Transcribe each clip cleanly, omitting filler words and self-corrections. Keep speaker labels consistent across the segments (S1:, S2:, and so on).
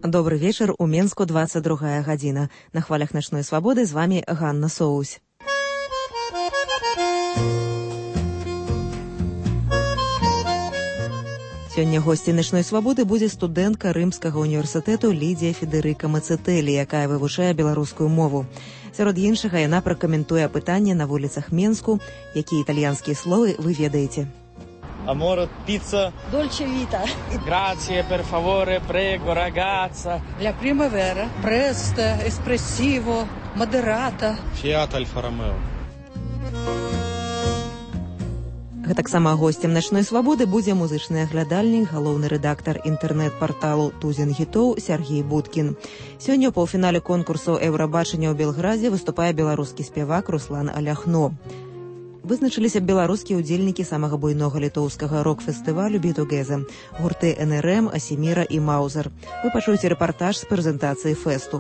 S1: Добрый вечер. У Менску 22 гадзіна. На хвалях начной свободы з вами Ганна Соусь. Сёння госці начной свободы будзе студэнтка Рымскага універсітэту Лідія Федэрыка Мацэтэлі, якая вывучае беларускую мову. Сярод іншага яна пракаментуе пытанне на вуліцах Менску, якія італьянскія словы вы ведаеце.
S2: Amore, pizza.
S3: Dolce vita.
S2: Grazie, per favore, prego, ragazza.
S3: La primavera. Presto, espressivo, moderato.
S2: Fiat Alfa Romeo.
S1: Гэтаксама госцем начной свободы будзе музычны аглядальнік, галоўны рэдактар інтэрнэт-парталу «Тузін гітоў» Сергей Будкін. Сёння ў паўфінале конкурсу «Еўрабачання» ў Белградзе выступае беларускі спявак Руслан Аляхно. Вызначыліся беларускія ўдзельнікі самага буйнога літоўскага рок-фестывалю «Бітугеза» – гурты НРМ, Асіміра і Маузер. Вы пачуеце рэпартаж з прэзентацыі фэсту.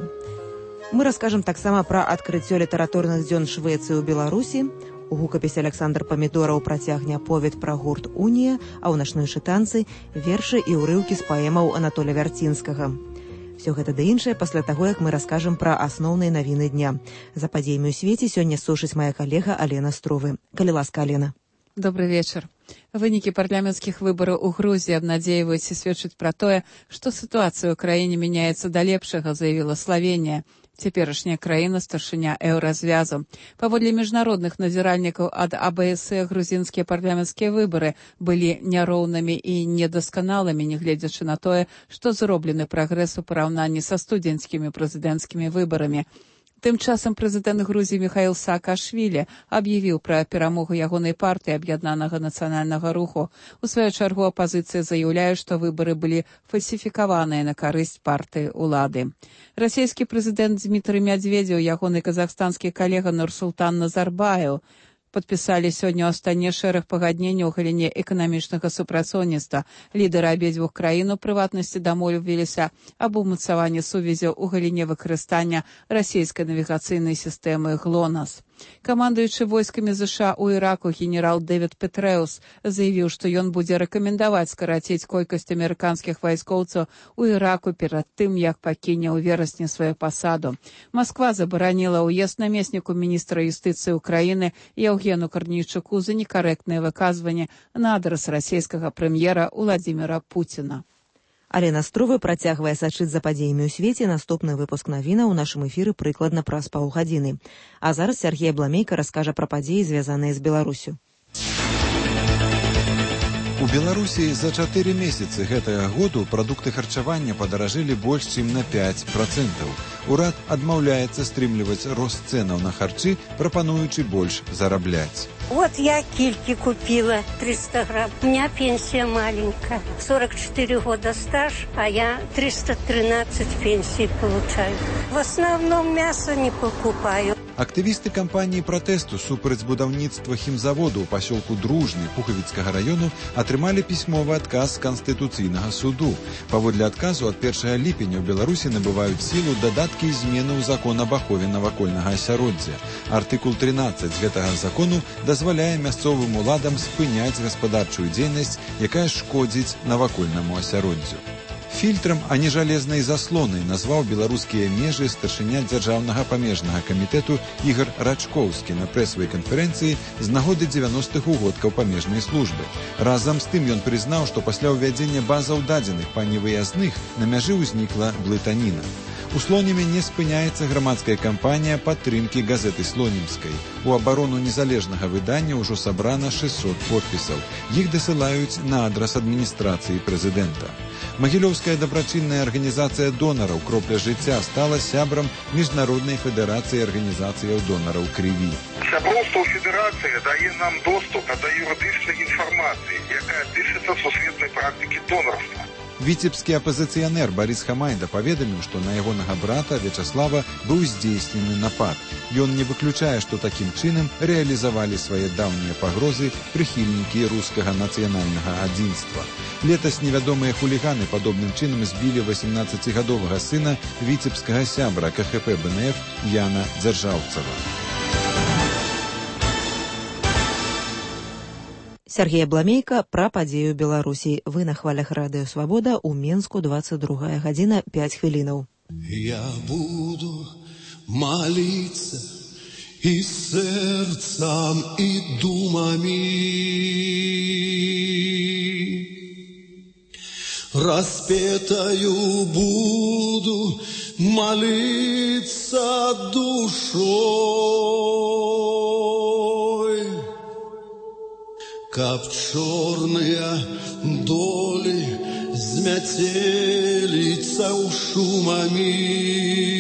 S1: Мы раскажам таксама пра адкрыццё літаратурных дзён Швецыі ў Беларусі. У гукапісе Александр Памідораў працягне аповед пра гурт «Унія», а ў начной чытанцы вершы і ўрыўкі з паэмаў Анатоля Вярцінскага. Все гэта да іншае пасля таго, як мы раскажам пра асноўныя навіны дня. За падзеямі ў свеце сёння сушыць мая калега Алена Струвы. Калі ласка, Алена.
S4: Добрый вечер. Вынікі парламенцкіх выбараў у Грузіі абнадзейваюць і сведчаць пра тое, што сітуацыя ў краіне мяняецца да лепшага, заявіла Славенія. Цяперашняя краіна старшыня еўразвязу. Паводле міжнародных назіральнікаў ад АБС грузінскія парламенцкія выбары былі няроўнымі і недасканалымі, нягледзячы на тое, што зроблены прагрэс у параўнанні са студзеньскімі прэзідэнцкімі выбарамі. Тым часам прэзідэнт Грузіі Міхаіл Саакашвілі аб'явіў пра перамогу ягонай партыі аб'яднанага нацыянальнага руху. У сваю чаргу апазіцыя заяўляе, што выбары былі фальсіфікаваныя на карысць партыі ўлады. Расійскі прэзідэнт Дмітрый Мядзведзеў, ягоны казахстанскі калега Нурсултан Назарбаеў падпісалі сёння астатні шэраг пагадненняў у галіне эканамічнага супрацоўніцтва. Лідары абедзвюх краін у прыватнасці дамовіліся аб умацаванні сувязяў у галіне выкарыстання расійскай навігацыйнай сістэмы «ГЛОНАСС». Камандуючы войскамі ЗША ў Іраку генерал Дэвід Петрэус заявіў, што ён будзе рэкамендаваць скараціць колькасць амерыканскіх вайскоўцаў у Іраку перад тым, як пакіне ў верасні сваю пасаду. Масква забараніла ўезд намесніку міністра юстыцыі ўкраіны Яўгену Карнійчуку за некарэктнае выказванне на адрас расійскага прэм'ера Уладзіміра Пуціна.
S1: Алена Струвы працягвае сачыць за падзеямі ў свеце. Наступны выпуск навінаў у нашым эфіры прыкладна праз паўгадзіны. А зараз Сергей Бламейка раскажа пра падзеі, звязаныя з Беларусю.
S5: У Беларусі за 4 месяцы гэтага году прадукты харчавання падаражэлі больш, чым на 5%. Урад адмаўляецца стрымліваць рост цэнаў на харчы, прапануючы больш зарабляць.
S6: Вот я кильки купила 300 грамм. У меня пенсия маленькая. 44 года стаж, а я 313 пенсий получаю. В основном мясо не покупаю.
S5: Актывісты кампаніі пратэсту супраць будаўніцтва хімзаводу ў пасёлку Дружны Пухавіцкага раёну атрымалі пісьмовы адказ Канстытуцыйнага суду. Паводле адказу ад 1 ліпеня ў Беларусі набываюць сілу дадаткі і змены ў закон аб ахове навакольнага асяроддзя. Артыкул 13 гэтага закону дазваляе мясцовым уладам спыняць гаспадарчую дзейнасць, якая шкодзіць навакольнаму асяроддзю. Фільтрам, а не жалезнай заслонай назваў беларускія межы старшыня дзяржаўнага памежнага камітэту Ігар Рачкоўскі на прэсавай канферэнцыі з нагоды 90-х угодкаў памежнай службы. Разам з тым ён прызнаў, што пасля ўвядзення базаў дадзеных па невыязных на мяжы ўзнікла блытаніна. У Слонеме не спыняецца грамадская кампанія падтрымкі газеты Слонімскай. У абарону незалежнага выдання ўжо сабрана 600 подпісаў. Іх дасылаюць на адрас адміністрацыі прэзідэнта. Магілёўская дабрачынная арганізацыя донараў «Кропля жыцця» стала сябрам Міжнароднай федэрацыі арганізацыяў донараў крыві.
S7: Сяброўства ў федэрацыі дае нам доступ да юрыдычнай інфармацыі, якая тычыцца сусветнай практыкі донарства.
S5: Віцебскі апазіцыянер Барыс Хамайда паведаміў, што на ягонага брата Вячаслава быў здзейснены напад. Ён не выключае, што такім чынам рэалізавалі свае даўнія пагрозы прыхільнікі рускага нацыянальнага адзінства. Летась невядомыя хуліганы падобным чынам збілі 18-гадовага сына віцебскага сябра КХП БНФ Яна Дзяржаўцава.
S1: Сергей Абламейка пра падзею Беларусі. Вы на хвалях Радыё Свабода ў Менску, 22 гадзіна 5 хвілінаў.
S8: Я буду молиться и сердцем, и думами. Распетою буду молиться душой, как черные доли змятелица у шумами.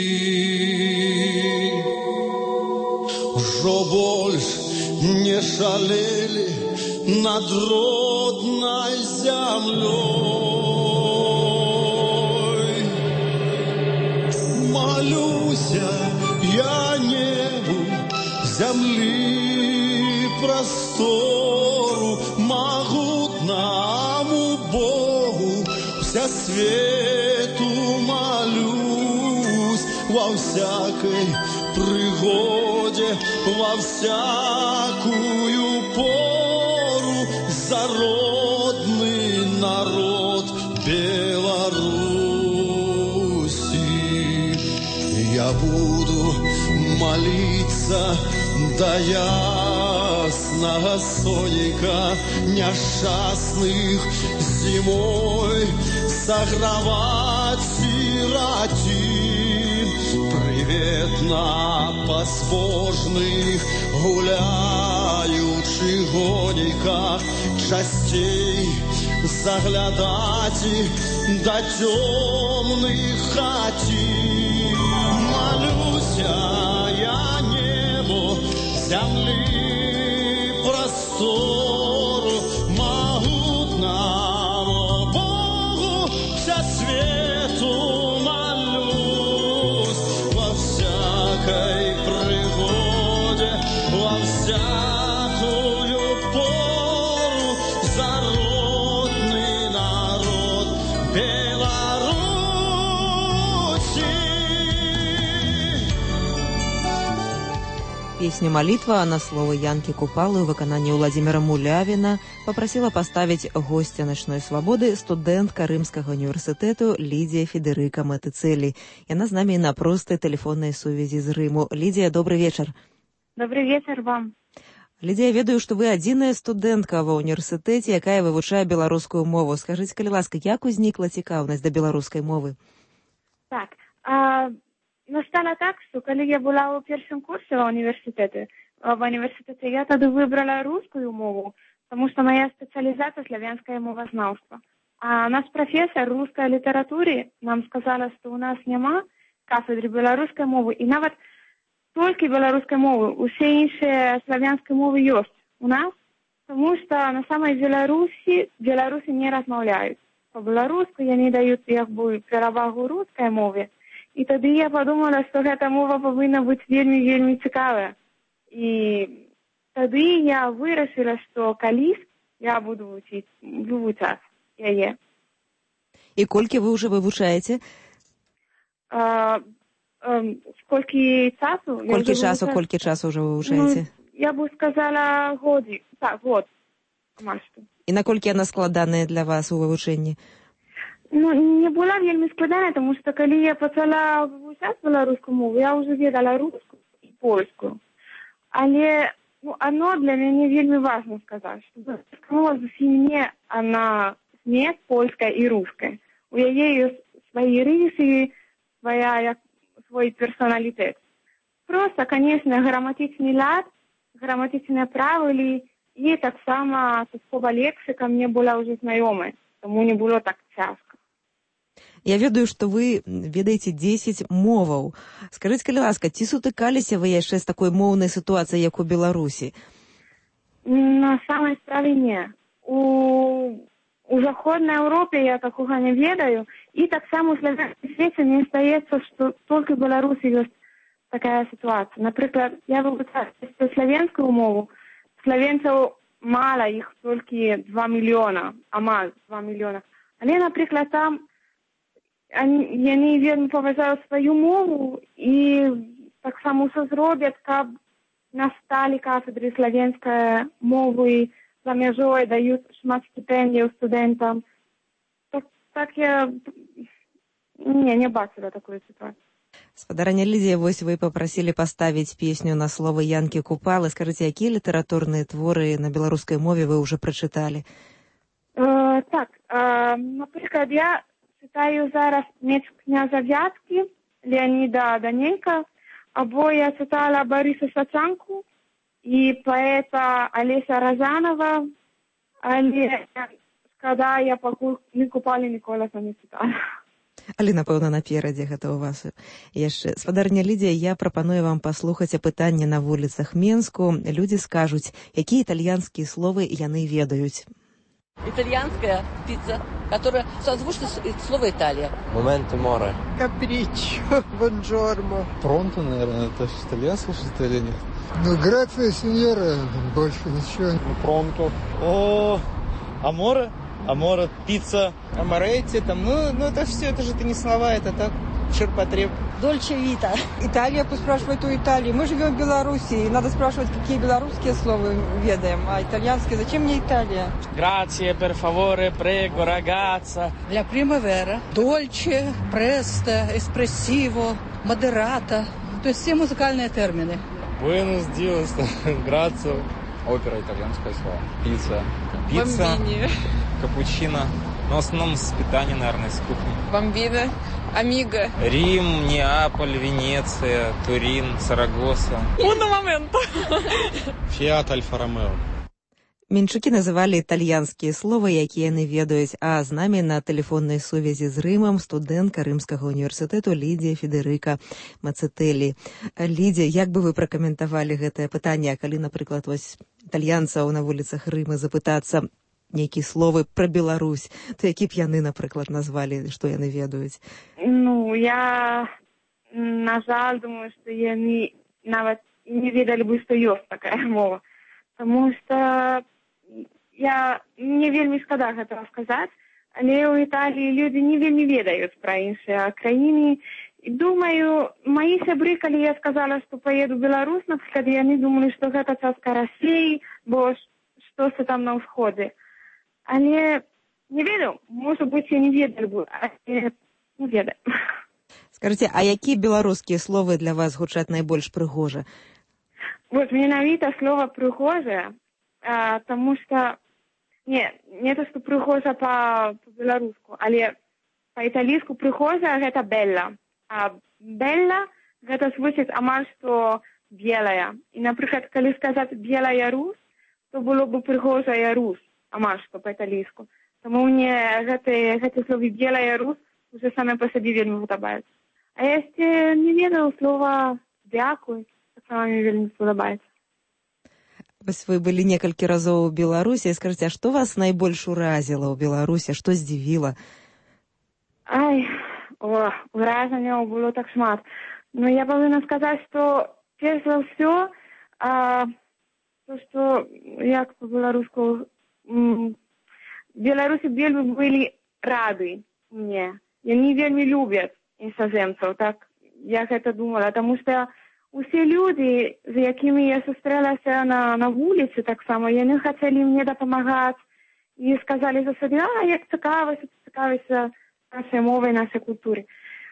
S8: Жо больше не шалели над родной землей. Молюся я небу, земли простору, могутному Богу, вся свету молюсь, во всякой пригоде, во всякую пору, за родный народ Беларуси. Я буду молиться до ясного соника несчастных зимой, согревать сиротин, приветно безбожных гуляющих гониках частей заглядать до темных хатин. Молюся я небу, земли простору, могутному Богу, вся свету молюсь, во всякой пригоде, во всякую пору, за родный народ Беларуси.
S1: Песню «Молитва» на слово Янки Купалы в выканании Владимира Мулявина попросила поставить гостя «Ночной свободы» студентка Рымского университету Лидия Федерика Матыцели. И она с нами на простой телефонной сувязі з Рыму. Лидия, добрый вечер.
S9: Добрый вечер вам.
S1: Лидия, ведаю, что вы адзіная студэнтка ва ўніверсітэце, якая вывучае беларускую мову. Скажите, калі ласка, як узнікла цікаўнасць да беларускай мовы?
S9: Так, стало так, что когда я была у первом курсе в университете, я тогда выбрала русскую мову, потому что моя специализация славянское мовознавство. А наш профессор русской литературы нам сказала, что у нас нема кафедры белорусской мовы, и нават только белорусской мовы, усе іншие славянские мовы есть у нас, потому что на самой Беларуси не размовляют по-белорусски, и они дают перевагу русской мове. И тогда я подумала, что эта мова повинна быть вельми цікавая. И тогда я вырашила, что колись я буду вывучать ее.
S1: И кольки вы уже вывучаете?
S9: Сколько часу?
S1: Кольки часу уже вывучаете?
S9: Я бы сказала год.
S1: И наколькі яна складаная для вас у вывучэнні?
S9: Не была вельми складана, потому что когда я почала вивчати белорусскую мову, я уже ведала русскую и польскую. Але одно для меня вельми важно сказать, что белорусская мова зовсім не она смесь польская и русская. У нее есть свои рисы, свой персоналитет. Просто, конечно, грамматичный лад, грамматичные правила и так само слово лексика мне была уже знакома, тому не было так тяжко.
S1: Я ведаю, што вы ведаеце 10 моваў. Скажыце, калі ласка, ці сутыкаліся вы яшчэ з такой моўнай сітуацыяй, як у Беларусі?
S9: На самой справе не. У Заходней Европе я такого не ведаю. И так само в славянском свете мне остается, что только в Беларуси есть такая ситуация. Например, я выучаю славянскую мову. Словенцев мало, их только 2 миллиона, а мало 2 миллиона. Але, например, там они вельми поважають свою мову і так само все зроблять, щоб настали кафедри славянської мови за мяжой дают шмат стипендий студентам. Так я не бачила такую ситуацию.
S1: Спадарня Лідія, вось вы попросили поставить песню на слово Янкі Купалы. Скажите, якія літаратурныя творы на беларускай мове вы уже прочитали?
S9: Так, наприклад, я читаю зараз «Меч князя Вятки» Леонида Даненка, або я читала Бориса Сачанку и поэта Олеся Розанова, але когда я не купали ніколи не читала.
S1: Але, напэўна, наперадзе гэта ў вас яшчэ. Спадарня Лідія, я прапаную вам паслухаць апытанне на вуліцах Менску. Людзі скажуць, якія італьянскія словы яны ведаюць.
S10: Итальянская пицца, которая созвучна слово Италия.
S11: Моменто море.
S12: Капричо, бонджорно.
S13: Пронто, наверное, это итальянское что-то или нет?
S12: Ну, грация, сеньора, больше ничего.
S13: Ну, пронто. О, аморе? Аморе, пицца.
S14: Аморетти, там, ну это все, это же не слова, это так, ширпотреб.
S3: Дольче Вита.
S15: Италия, пусть спрашивает у Италии. Мы живем в Беларуси, и надо спрашивать, какие белорусские слова ведаем, а итальянские. Зачем мне Италия?
S2: Grazie, per favore, prego, ragazza.
S3: Для примавера. Дольче, престо, эспрессиво, модерата. То есть все музыкальные термины.
S13: Буэнос диос, грацио.
S16: Опера, итальянское слово. Пицца. Пицца, капучино. Но в основном с питания, наверное, с кухни.
S17: Бомбино, амиго.
S16: Рим, Неаполь, Венеция, Турин, Сарагоса.
S17: Уно момента.
S13: Фиат, Альфа-Ромео.
S1: Мінчукі называлі італьянскія словы, якія яны ведаюць, а з намі на тэлефоннай сувязі з Рымам студэнтка Рымскага універсітэту Лідія Федэрыка Мацэтэлі. Лідія, як бы вы пракаментавалі гэтае пытанне, калі, напрыклад, вось італьянцаў на вуліцах Рыма запытацца нейкія словы пра Беларусь, то які б яны, напрыклад, назвалі, што яны ведаюць?
S9: Ну, я, на жаль, думаю, што яны нават не ведалі бы, што ёсць такая мова. Таму што я не вельмі шкада гэтага сказаць, але ў Італіі людзі не вельмі ведаюць пра іншыя краіны. І думаю, мои сябры, калі я сказала, што паеду ў Беларусь, напрыклад, яны думалі, што гэта частка Расіі, бо штосьці там на ўсходзе. Але не ведаю, можа быць, я не ведаю бы, але не ведаю.
S1: Скажыце, а якія беларускія словы для вас гучаць найбольш прыгожа?
S9: Вот, менавіта слово прыгожае, тому что, не то, что прыгожа по-беларуску, але по-італійску прыгожая гэта белла. А белла гэта звучыць амаль што белая. І, напрыклад, калі сказаць белая Рус, то было бы прыгожая Рус, амаль што по-італійску. Таму мне гэты словы белая Рус уже самі па сабе вельмі падабаюцца. А яшчэ не ведаю слова дзякуй. Мне вельмі спадабаецца.
S1: Вось вы былі некалькі разоў у Беларусі. Скажыце, а што вас найбольш уразіла ў Беларусі, што здзівіла?
S9: Уражанняў было так шмат. Но я павінна сказаць, што перш за ўсё, то, што, як па-беларуску, беларусы вельмі былі рады мне. Яны вельмі любяць інсаземцаў, так я гэта думала, таму што усе людзі, з якімі я сустрэлася на вуліцы, таксама, яны хацелі мне дапамагаць і сказалі за сабе, як цікавіся нашай мовай, нашай культуры.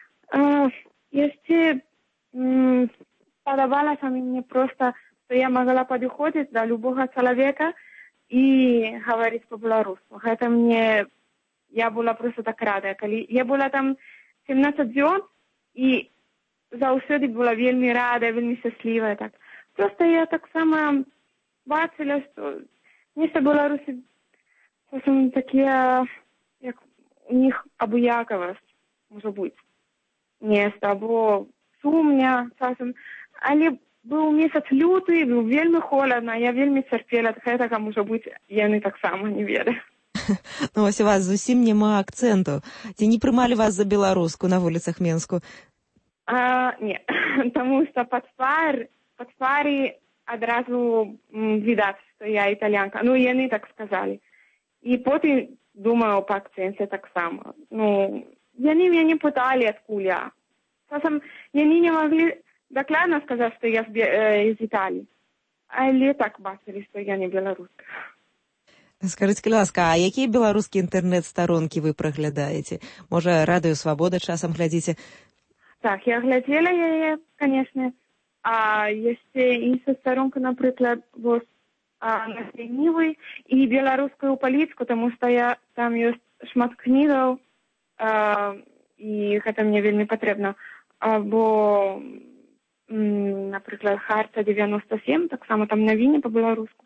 S9: Яшчэ падабалася мне проста, што я магла падыходзіць да любога чалавека і гаварыць па-беларуску. Гэта мне, я была проста так рада. Калі я была там 17 дзён і заўсёды была вельмі рада, вельмі шчаслівая. Так. Просто я таксама бачыла, што нешта беларусы часам такія, як у них абыякавасць, можа быць. Нешта, або сумня часам. Але быў месяц люты, быў вельмі холадна, я вельмі цярпела ад гэтага, можа быць, яны таксама не ведаюць.
S1: Ну, вось у вас зусім няма акцэнту. Ці не прымалі вас за беларуску на вуліцах Менску?
S9: Не, таму што пад твары адразу відаць, што я італьянка. Ну, яны так сказалі. І потым думаю па акцэнце таксама. Ну, яны мяне пыталі, адкуль я. Часам яны не маглі дакладна сказаць, што я з Італіі. Але так бачылі, што я не беларуска.
S1: Скажите, калі ласка, а якія беларускія інтэрнэт-старонкі вы праглядаеце? Можа, радыё «Свабода» часам глядзіце?
S9: Так, я глядзела яе, конечно. А яшчэ іншая старонка, напрыклад, вось на Нівы і беларускую палітыку, таму што там ёсць шмат кнігаў, і гэта мне вельмі патрэбна. Або, напрыклад, Харта 97, таксама там навіны па-беларуску.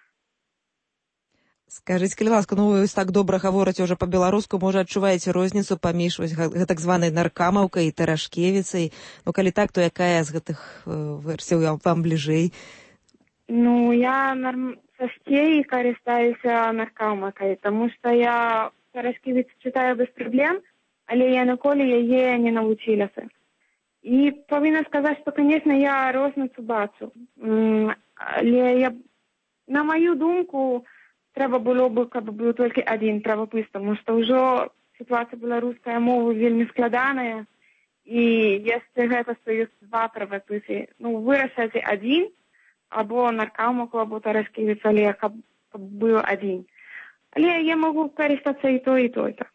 S1: Скажите, калі ласка, вы так добра гаворыце ўжо па-беларуску, можа, адчуваеце розніцу паміж так званай наркамаўкай і Тарашкевіцай? Калі так, то якая з гэтых версій вам бліжэй?
S9: Я часцей карыстаюся наркамаўкай, таму што я Тарашкевіц чытаю без праблем, але я ніколі яе не навучылася. І павінна сказаць, што, конечно, я розніцу бачу. Але на маю думку, трэба было бы, каб быў толькі адзін правапыс, таму што ўжо сітуацыя беларускай мовы вельмі складаная, і яшчэ гэта, што ёсць два правапысы. Вырашайце адзін, або наркамаўку, або Тарашкевіц, але каб быў адзін. Але я магу карыстацца і той, так.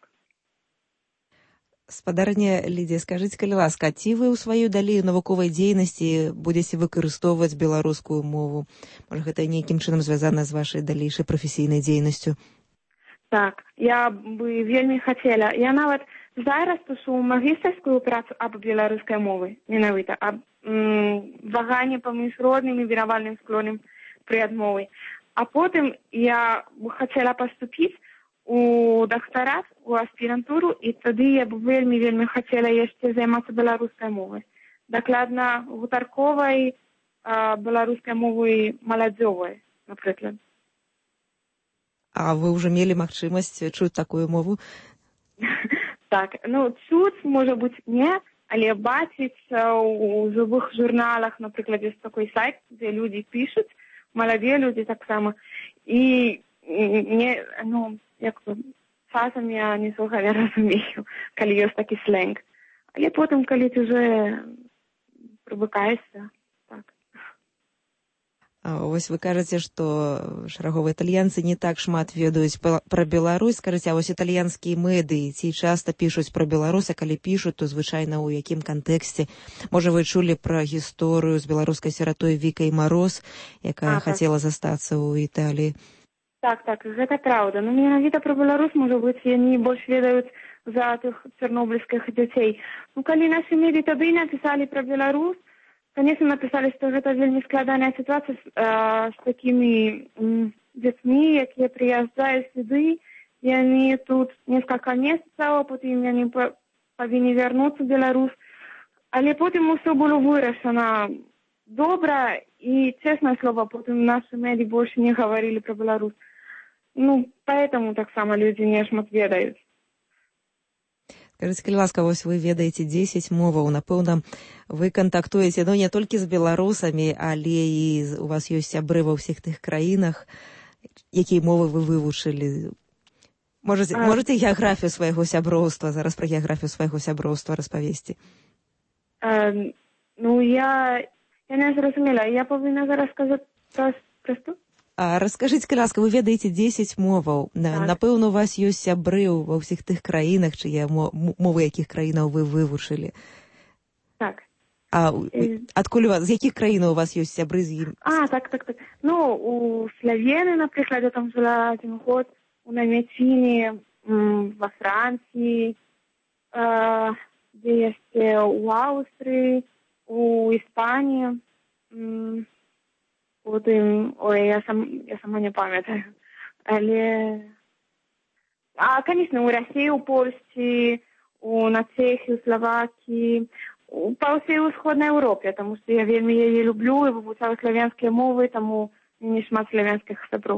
S1: Спадарня Лідія, скажыце, калі ласка, ці вы ў сваёй далей навуковай дзейнасці будзеце выкарыстоўваць беларускую мову? Можа, гэта нейкім чынам звязана з вашай далейшай прафесійнай дзейнасцю?
S9: Так, я бы вельмі хацела. Я нават зараз пишу магістарскую працу аб беларускай мовы, менавіта, аб ваганні паміж родным і віравальным склонам пры адмове. А потым я бы хацела паступіць у дактарат, у аспірантуру, і тады я б вельмі хацела яшчэ займацца беларускай мовай. Дакладна гутарковай беларускай мовай маладзёвай, напрыклад.
S1: А вы ўжо мелі магчымасць чуць такую мову?
S9: Так, чуць, можа быць, не, але бачыць у жывых журналах, напрыклад, ёсць такой сайт, дзе людзі пішуць, маладыя людзі таксама, і часам я не слухаю, я разумею, калі ёсць такі сленг. Але потым, калі ты уже прывыкаешся, так.
S1: Вось вы кажаце, што шараговыя італьянцы не так шмат ведаюць пра Беларусь. Скажыце, а вось італьянскія медыі ці часта пішуць пра Беларусь, а калі пішуць, то звычайна ў якім кантэксце? Можа, вы чулі пра гісторыю з беларускай сіратой Вікай Мароз, якая хацела застацца ў Італіі?
S9: Так, гэта праўда. Менавіта пра Беларусь, можа быць, яны больш ведаюць за тых чарнобыльскіх дзяцей. Калі нашы медыі тады напісалі пра Беларусь, конечно, написали, что это вельмі складаная ситуация с такими детьми, якія приезжают сюда, и они тут несколько месяцев, потом они повинны вернуться в Беларусь. Але потом все было вырашено добро, и, честное слово, потом наши медиа больше не говорили про Беларусь. Поэтому так само люди не шмат ведают.
S1: Скажыце, калі ласка, вось вы ведаеце 10 моваў, напэўна, вы кантактуеце, не толькі з беларусамі, але і у вас ёсць сябры ва ўсіх тых краінах. Якія мовы вы вывучылі? Можаце геаграфію свайго сяброўства, зараз пра геаграфію свайго сяброўства распавесці?
S9: Я не зразумела. Я павінна зараз сказаць пра што?
S1: Раскажыце, калі ласка, вы ведаеце 10 моваў. Напэўна, у вас ёсць сябры ва ўсіх тых краінах, чые мовы якіх краінаў вы вывучылі.
S9: Так.
S1: Адкуль у вас, з якіх краінаў у вас ёсць сябры з ім?
S9: Так. У Словении, напрыклад, я там жила 1 год, у Намеціне, во Франції, дзе яшчэ у Аўстрыі, у Іспаніі. Я сама не памятаю. Але... конечно, у России, у Польши, на Чехии, у Словакии, по всей усходной Европе, потому что я вельмі яе люблю и вывучаю славянские мовы, тому не шмат славянских сяброў.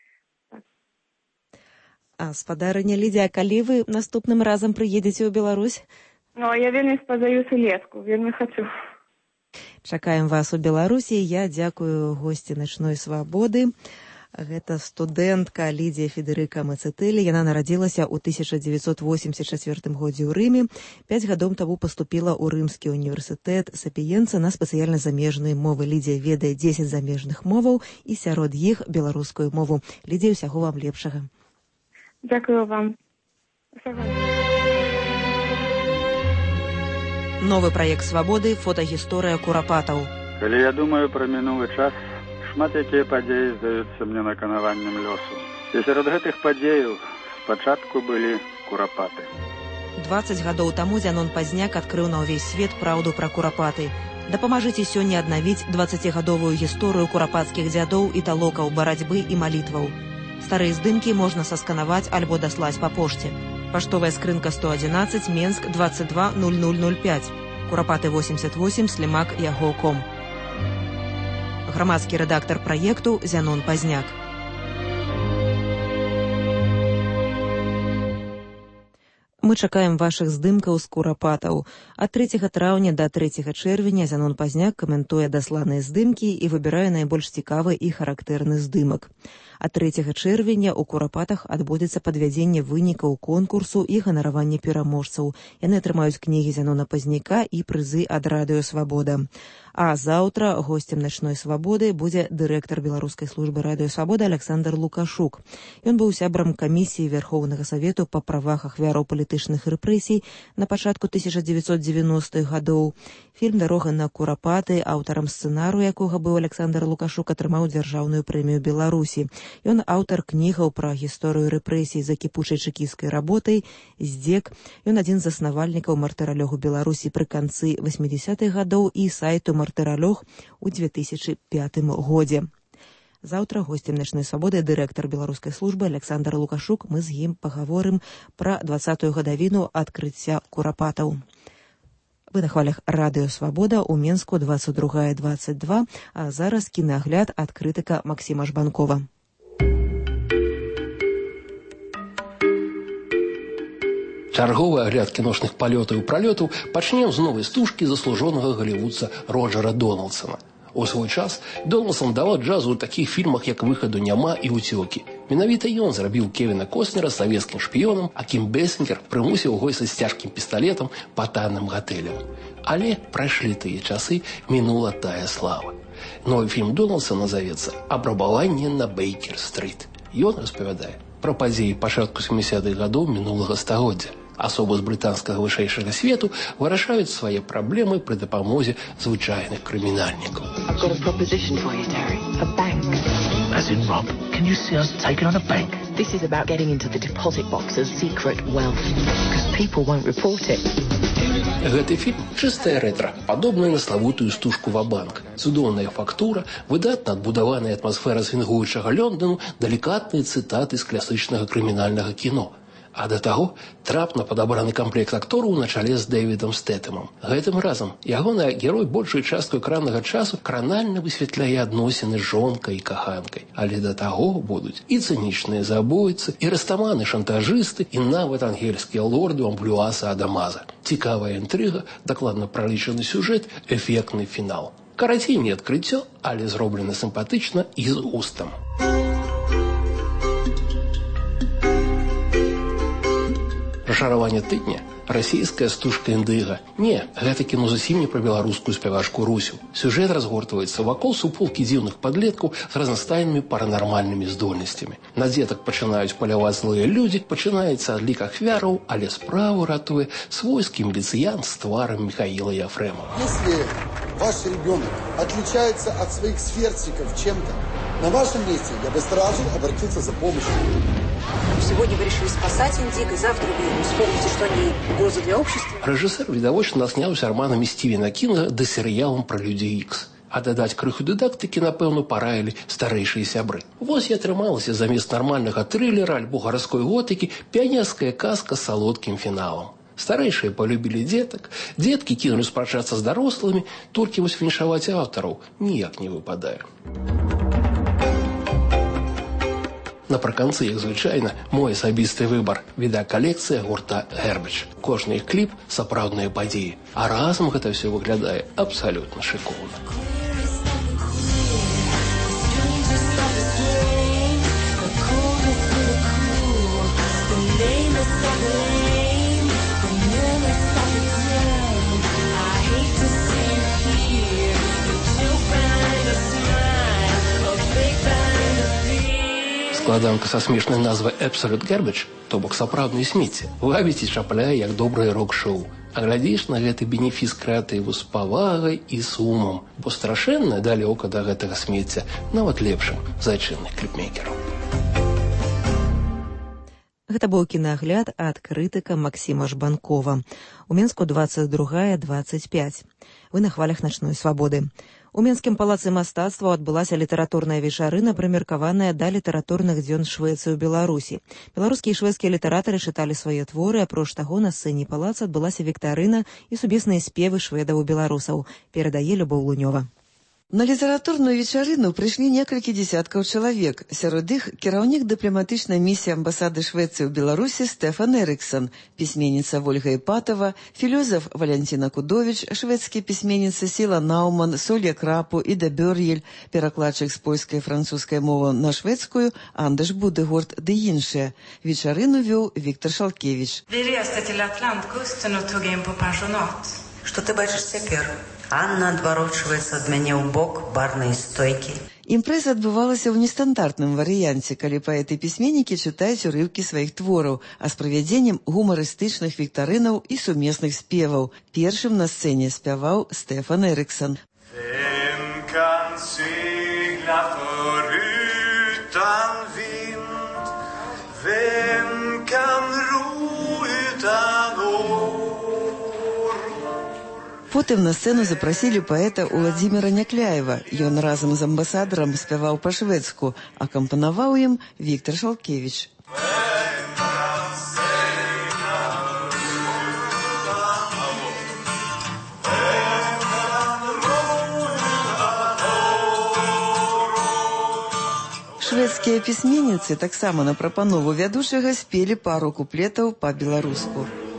S1: Спадарыня Лідія, калі вы наступным разам прыедзеце ў Беларусь?
S9: Я вельмі спадзяюся летку, вельмі хачу.
S1: Чакаем вас у Беларусі. Я дзякую госці начной свабоды. Гэта студэнтка Лідія Федэрыка Мацэтэлі. Яна нарадзілася ў 1984 годзе ў Рыме. 5 гадоў таму паступіла ў Рымскі універсітэт Сапіенца на спецыяльна замежныя мовы. Лідія ведае 10 замежных моваў і сярод іх беларускую мову. Лідія, усяго вам лепшага.
S9: Дзякую вам.
S1: Новы праект «Свабоды» – фотагісторыя курапатаў.
S11: Калі я думаю пра мінулы час, шмат якія падзеі здаюцца мне наканаваннем лёсу. І сярод гэтых падзеяў спачатку былі курапаты.
S1: 20 гадоў таму Зянон Пазняк адкрыў на ўвесь свет праўду пра курапаты. Дапамажыце сёння аднавіць 20гадовую гісторыю курапацкіх дзядоў і талокаў барацьбы і малітваў. Старыя здымкі можна сасканаваць альбо даслаць па пошце. Паштовая скрынка 111, Менск, 22 0005. Курапаты 88, Слімак, Яго.ком. Грамадскі рэдактар праекту Зянон Пазняк. Мы чакаем вашых здымкаў з курапатаў. Ад 3 траўня да 3 чэрвеня Зянон Пазняк каментуе дасланыя здымкі і выбірае найбольш цікавы і характэрны здымак. А 3 чэрвеня ў курапатах адбудзецца падвядзенне вынікаў конкурсу і ганараванне пераможцаў. Яны атрымаюць кнігі Зянона Пазняка і прызы ад радыё «Свабода». А заўтра госцем «Начной свабоды» будзе дырэктар беларускай службы радыё «Свабода» Александр Лукашук. Ён быў сябрам камісіі Верхоўнага Савету па правах ахвяраў палітычных рэпрэсій на пачатку 1990-х гадоў. Фільм «Дарога на курапаты», аўтарам сцэнарыю якога быў Александр Лукашук, атрымаў дзяржаўную прэмію Беларусі. Ён аўтар кнігаў пра гісторыю рэпрэсій за кіпучай чэкісцкай работай «Здзек». Ён адзін з заснавальнікаў мартыралёгу Беларусі пры канцы 80-х гадоў і сайту «Мартыралёг» у 2005 годзе. Заўтра госцем «Начной свабоды» дырэктар беларускай службы Александр Лукашук. Мы з ім пагаворым пра 20-ю гадавіну адкрыцця курапатаў. Вы на хвалях радыё «Свабода» у Менску 22:22, а зараз кінагляд ад крытыка Максіма Жбанкова.
S18: Чарговы агляд кіношных палётаў і пралётаў пачнем з новай стужкі заслужонага галівудца Роджера Доналдсона. У свой час Доналдсон даваў джазу ў такіх фільмах, як «Выхаду няма» і «Уцёкі». Менавіта ён зрабіў Кевіна Костнера савецкім шпіёнам, а Кім Бесінгер прымусіў гойсаць з цяжкім пісталетам па танным гатэлям. Але прайшлі тыя часы, мінула тая слава. Новы фільм Доналдсона назавецца «Абрабаванне на Бейкер-стрыт». Ён распавядае пра падзеі пачатку 70-х гадоў мінулага стагоддзя. Асобы з брытанскага вышэйшага свету вырашаюць свае праблемы пры дапамозе звычайных крымінальнікаў.
S19: I've got a proposition for you, Terry. A bank. As in, Rob, can you see us taking on a bank? This is about getting into the deposit box as secret wealth. Because people won't report it.
S18: Гэты фільм чыстая рэтра, падобная на славутую стужку «Ва-банк». Цудоўная фактура, выдатна адбудаваная атмасфера свінгуючага Лондону, далікатныя цытаты з класычнага крымінальнага кіно. А да таго трапна падабраны камплект актораў на чале з Дэвідам Стэтэмам. Гэтым разам ягоны герой большую частку экраннага часу кранальна высвятляе адносіны з жонкай і каханкай. Але да таго будуць і цынічныя забойцы, і растаманы шантажысты, і нават ангельскія лорды у амплуаса Адамаза. Цікавая інтрыга, дакладна пралічаны сюжэт, эфектны фінал. Карацей не адкрыццё, але зроблена сімпатычна і з густам. Расчараванне тыдня – расійская стужка «Індыга». Не, гэта кіно зусім не пра беларускую спявачку Русю. Сюжэт разгортваецца вакол суполкі дзіўных падлеткаў з разнастайнымі паранармальнымі здольнасцямі. На дзетак пачынаюць паляваць злыя людзі, пачынаецца адлік ахвяраў, але справу ратуе свойскі міліцыянт з тварам Михаила Ефремова.
S20: Если ваш ребенок отличается от своих сверстников чем-то, на вашем месте я бы сразу обратился за помощью.
S21: Сегодня вы решили спасать Индиго, завтра вы вспомните, что они угроза для общества.
S18: Рэжысэр відавочна насняўся романамі Стівена Кінга да серыялам пра Людзей Ікс. А дадаць крыху дыдактыкі, напэўна, параілі старэйшыя сябры. Вось і атрымалася замест нармальнага трылера альбо гарадской готыкі піянерская казка з салодкім фіналам. Старэйшыя полюбілі дзетак, дзеткі кінулі спрачацца з дарослымі, толькі вось фінішаваць аўтараў ніяк не выпадае. Напрыканцы, як звычайна, мой асабісты выбар – відэакалекцыя гурта «Гербіч». Кожны іх кліп – сапраўдныя падзеі, а разам гэта ўсё выглядае абсалютна шыкоўна. складанка са смешнай назвай Absolute Garbage, то бок сапраўднае смецце, вабіць і чапляе як добрае рок-шоу. А глядзіш на гэты бенефіс крэатыву з павагай і сумам, бо страшэнна далёка да гэтага смецця, нават лепшым за айчынных кліпмейкераў.
S1: Гэта быў кінагляд ад крытыка Максіма Жбанкова. У Мінску 22:25. Вы на хвалях начной свабоды. У Мінскім палацы мастацтва адбылася літаратурная вечарына, прымеркаваная да літаратурных дзён Швецыі ў Беларусі. Беларускія і шведскія літаратары чыталі свае творы, апроч таго на сцэне палаца адбылася віктарына і сумесныя спевы шведаў і беларусаў. Перадае Любоў Лунёва.
S4: На літаратурную вечарыну прыйшлі некалькі дзесяткаў чалавек. Сярод іх кіраўнік дыпламатычнай місіі амбасады Швецыі ў Беларусі Стефан Эрыксон, пісьменніца Вольга Іпатова, філёзаф Валянціна Кудовіч, шведскія пісьменніцы Сіла Науман, Солья Крапу, Іда Бёр'ель, перакладчык з польскай і французскай мовы на шведскую, Андеш Будегорд ды іншыя. Вечарыну вёў Віктор Шалкевіч.
S22: Что ты бачыш цяпер? Анна адварочваецца ад мяне ў бок барнай стойкі.
S4: Імпрэза адбывалася ў нестандартным варыянце, калі паэты-пісьменнікі чытаюць урыўкі сваіх твораў, а з правядзеннем гумарыстычных віктарынаў і сумесных спеваў. Першым на сцэне спяваў Стефан Эрыксон. Потым на сцэну запрасілі паэта Уладзіміра Някляева. Ён разам з амбасадарам спяваў па-шведску, акампанаваў ім Віктор Шалкевіч. Шведскія пісьменніцы таксама на прапанову вядучага спелі пару куплетаў па-беларуску.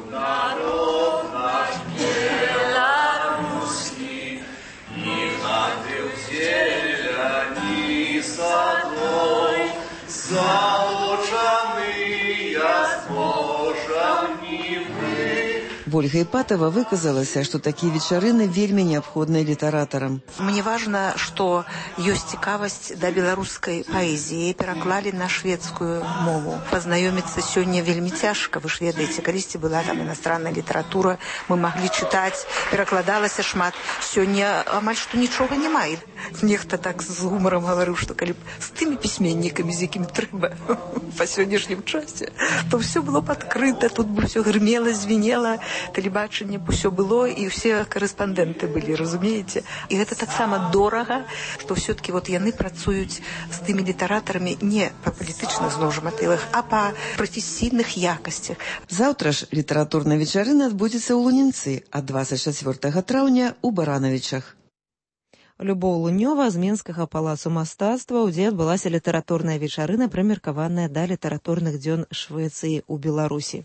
S4: Вольга Іпатова выказалася, што такія вечарыны вельмі неабходныя літаратарам.
S21: Мне важна, што ёсць цікавасць да беларускай паэзіі, пераклалі на шведскую мову. Пазнаёміцца сёння вельмі цяжка, вы ж ведаеце, калісьці была там іностранная літаратура, мы маглі чытаць, перакладалася шмат. Сёння амаль што нічога няма. Нехта так з гумарам гаварыў, што калі б з тымі пісьменнікамі, з якімі трэба па сённяшнім часе, то ўсё было б адкрыта, тут бы ўсё грмела, звенела, тэлебачанне ўсё было, і ўсе корэспандэнты былі, разумееце? І гэта таксама дорага, што ўсё-такі вот яны працуюць з тымі літаратарамі не па палітычных, зноў жа, матывах, а па прафесійных якасцях.
S4: Заўтра ж літаратурная вечарына адбудзецца ў Лунінцы, а 24 траўня ў Баранавічах.
S1: Любоў Лунёва з Мінскага палацу мастацтва, дзе адбылася літаратурная вечарына, прымеркаваная да літаратурных дзён Швецыі ў Беларусі.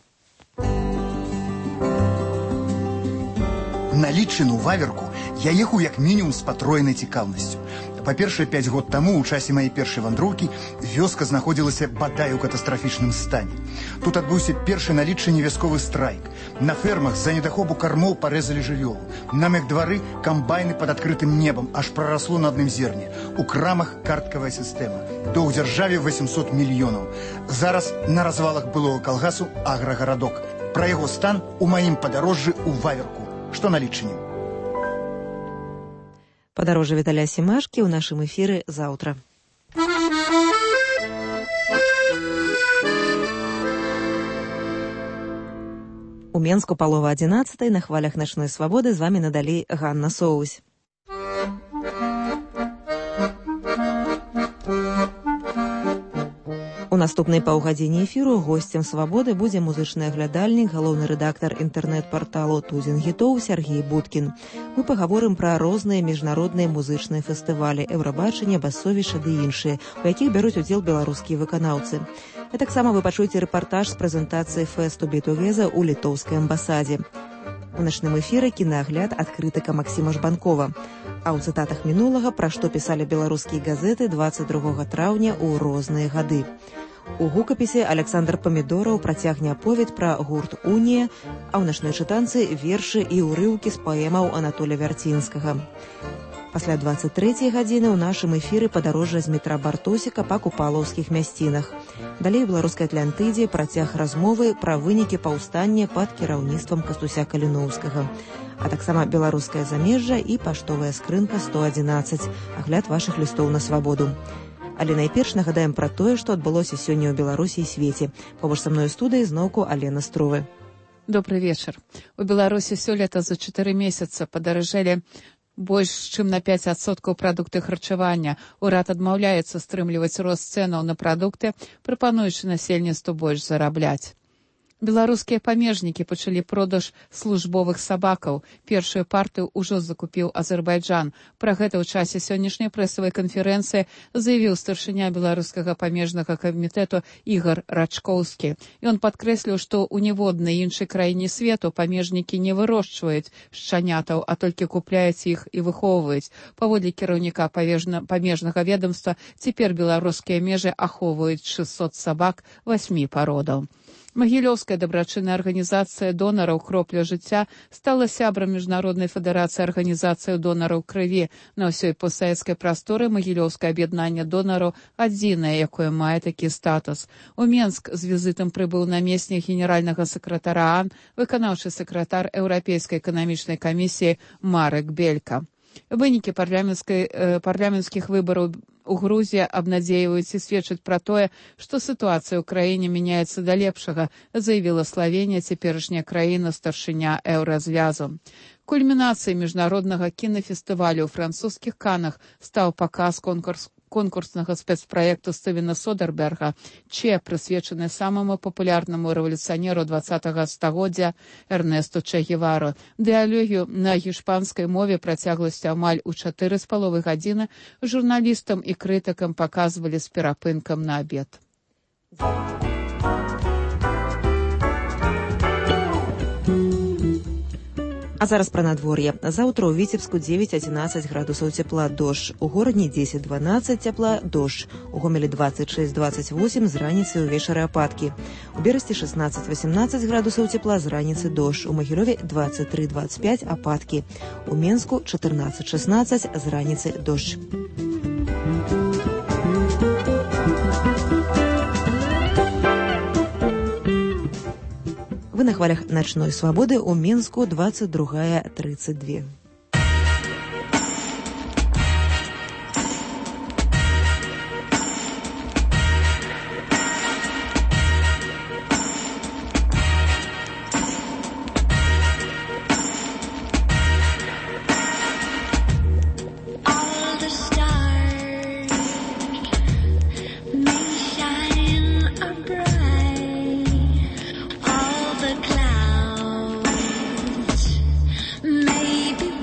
S23: На лічыну ваверку я ехаў як мінімум з патроенай цікаўнасцю. Па-першае, 5 год таму, у часе маёй першай вандроўкі, вёска знаходзілася бадай у катастрафічным стане. Тут адбыўся першы на лічыне вясковы страйк. На фермах з-за недахопу кармоў парэзалі жывёлу. На мех двары камбайны пад адкрытым небам, аж прарасло на адным зерне. У крамах карткавая сістэма. Доўг дзяржаве 800 мільёнаў. Зараз на развалах былога калгасу аграгарадок. Пра яго стан у маім падарожжы ў ваверку. Што на лічыне?
S1: Падарожжа Віталя Семашкі ў нашым эфіры заўтра. У Менску 10:30 на хвалях начной свабоды з вамі надалей Ганна Соусь. У наступнай паўгадзіне эфіру госцем свабоды будзе музычны аглядальнік, галоўны рэдактар інтэрнэт-парталу «Тузін Гітоў» Сяргей Будкін. Мы пагаворым пра розныя міжнародныя музычныя фестывалі, Еўрабачання, Басовіша ды іншыя, у якіх бяруць удзел беларускія выканаўцы. А таксама вы пачуеце рэпартаж з прэзентацыі фэсту «Бітугеза» ў літоўскай амбасадзе. У начным эфіры кінагляд ад крытыка Максіма Жбанкова. А ў цытатах мінулага, пра што пісалі беларускія газеты 22 траўня ў розныя гады. У гукапісе Александр Памідораў працягне аповед пра гурт «Унія», а ў начной чытанцы вершы і ўрыўкі з паэмаў Анатолія Вярцінскага. Пасля 23-й гадзіны ў нашым эфіры падарожжа з метра Бартосіка па купалаўскіх мясцінах. Далей у беларускай Атлантыдзе працяг размовы пра вынікі паўстання пад кіраўніцтвам Кастуся Каліноўскага. А таксама беларускае замежжа і паштовая скрынка 111, агляд вашых лістоў на свабоду. Але найперш нагадаем пра тое, што адбылося сёння ў Беларусі і свеце. Побач са мной у студыі зноўку Алена Струве.
S5: Добрый вечар. У Беларусі сёлета за 4 месяца падаражэлі больш чым на 5% прадукты харчавання. Урад адмаўляецца стрымліваць рост цэнаў на прадукты, прапануючы насельніцтву больш зарабляць. Беларускія памежнікі пачалі продаж службовых сабакаў. Першую партыю ўжо закупіў Азербайджан. Пра гэта ў часе сённяшняй прэсавай канферэнцыі заявіў старшыня беларускага памежнага камітэту Ігор Рачкоўскі. Ён падкрэсліў, што ў ніводнай іншай краіне свету памежнікі не вырошчваюць шчанятаў, а толькі купляюць іх і выхоўваюць. Паводле кіраўніка памежнага ведомства, цяпер беларускія межы ахоўваюць 600 сабак 8 пародаў. Магілёўская дабрачынная арганізацыя донараў «Кропля жыцця» стала сябрам Міжнароднай федэрацыі арганізацыі донараў крыві. На ўсёй постсавецкай прасторы Магілёўскае аб'яднанне донараў адзінае, якое мае такі статус. У Менск з візітам прыбыў намеснік генеральнага сакратара АН, выканаўчы сакратар Еўрапейскай эканамічнай камісіі Марек Белька. Вынікі парламенцкіх выбараў у Грузіі абнадзейваюць і сведчаць пра тое, што сітуацыя ў краіне мяняецца да лепшага, заявіла Славенія, цяперашняя краіна, старшыня Еўразвязу. Кульмінацыяй міжнароднага кінафестывалю ў французскіх Канах стаў паказ конкурснага спецпраекту Стывена Содерберга «Че», прысвечаны самаму папулярнаму рэвалюцыянеру 20-го стагоддзя Эрнесту Че Гевару. Дыялогію на гішпанскай мове працягласцю амаль у 4,5 гадзіны журналістам і крытыкам паказвалі з перапынкам на абед.
S1: А зараз пра надвор'е. Заўтра ў Віцебску 9-11 градусаў цяпла, дождж. У горадні 10-12 цяпла, дождж. У Гомелі 26-28, з раніцы ўвечары ападкі. У Берасці 16-18 градусаў цяпла, з раніцы дождж. У Магілёве 23-25, ападкі. У Менску 14-16, з раніцы дождж. Вы на хвалях начной свободы, у Мінску 22:32.
S6: Maybe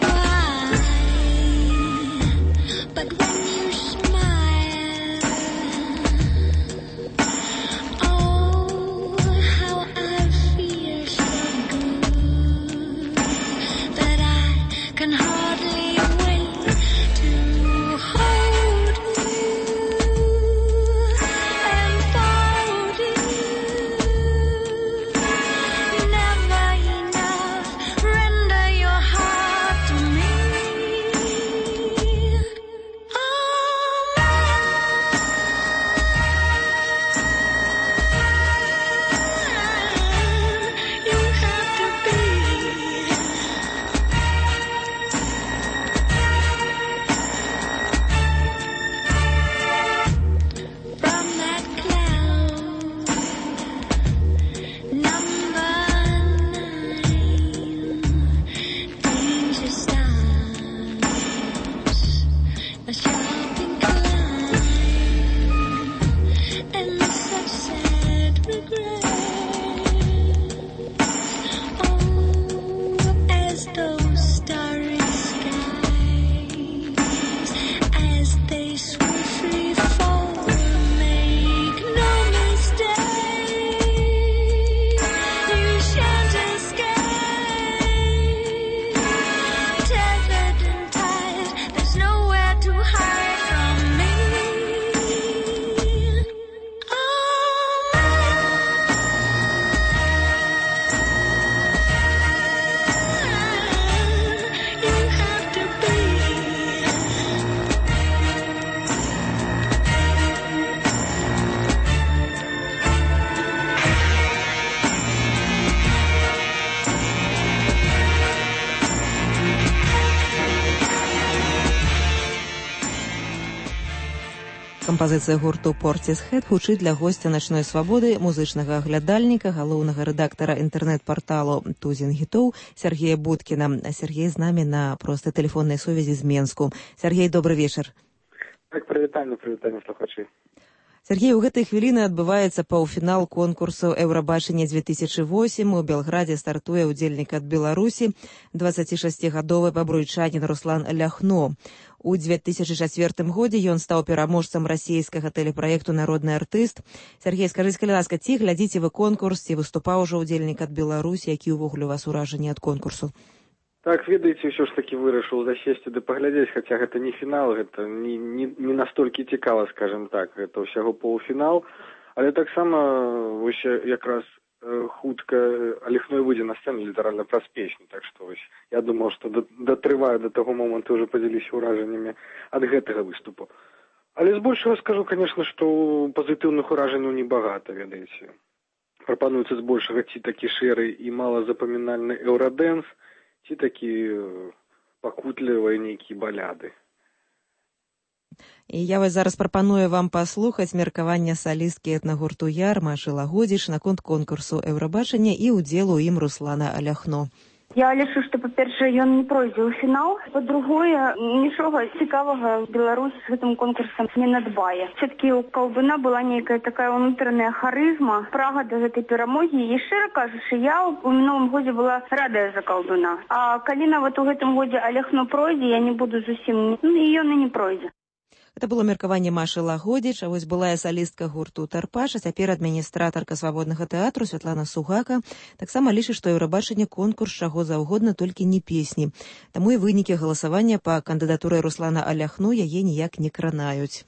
S1: Кампазіцыя гурту «Portishead» гучыць для госця «Начной свабоды», музычнага аглядальніка, галоўнага рэдактара інтэрнэт-парталу «Тузін Гітоў» Сергея Будкіна. Сергей з намі на простай тэлефоннай сувязі з Менску. Сергей, добры вечар.
S6: Так, прывітанне, слухачы.
S1: Сергей, у гэтай хвіліны адбываецца паўфінал конкурсу «Еўрабачання 2008». У Белградзе стартуе ўдзельнік ад Беларусі, 26-гадовы бабруйчанін Руслан Ляхно. У 2004 годзе ён стаў пераможцам расійскага тэлепраекту «Народны артыст». Сергей, скажыце, калі ласка, ці глядзіце вы конкурс, ці выступаў ужо ўдзельнік ад Беларусі, які ўвогуле у вас уражанні ад конкурсу?
S6: Так, ведаеце, ўсё ж такі вырашыў засесці ды паглядзець, хаця гэта не фінал, гэта не настолькі цікава, скажем так, гэта ўсяго паўфінал, але таксама вось якраз хутка Ляхно выйдзе на сцэну літаральна праз песню, так што вось я думаў, што датрываю да таго моманту, ўжо падзяліся ўражаннямі ад гэтага выступу. Але збольшага скажу, конечно, што пазітыўных ўражанняў небагата, ведаеце. Прапануецца збольшага ці такі шэры і малазапамінальны еўрадэнс, ці такі пакутлівыя нейкія баляды.
S1: І я вас зараз прапаную вам паслухаць меркаванне салісткі этнагурту «Яр» Машы Лагодзіч наконт конкурсу «Еўрабачання» і ўдзелу ў ім Руслана Ляхно.
S9: Я лічу, што, па-першае, ён не пройдзе ў фінал. Па-другое, нічога цікавага Беларусь з гэтым конкурсам не надбае. Все-таки у Калдуна была нейкая такая ўнутраная харызма, прага да гэтай перамогі. І шчыра кажучы, я ў мінулым годзе была радая за Калдуна. А калі нават у гэтым годзе Ляхно пройдзе, я не буду зусім... і ён і не пройдзе.
S1: Это было меркаванне Машы Лагодзіч, а вось былая салістка гурту «Тарпаш», а цяпер адміністратарка свабоднага тэатру Святлана Сугака таксама лічыць, што Еўрабачанне конкурс чаго заўгодна, толькі не песні. Таму і вынікі галасавання па кандыдатуры Руслана Ляхно яе ніяк не кранаюць.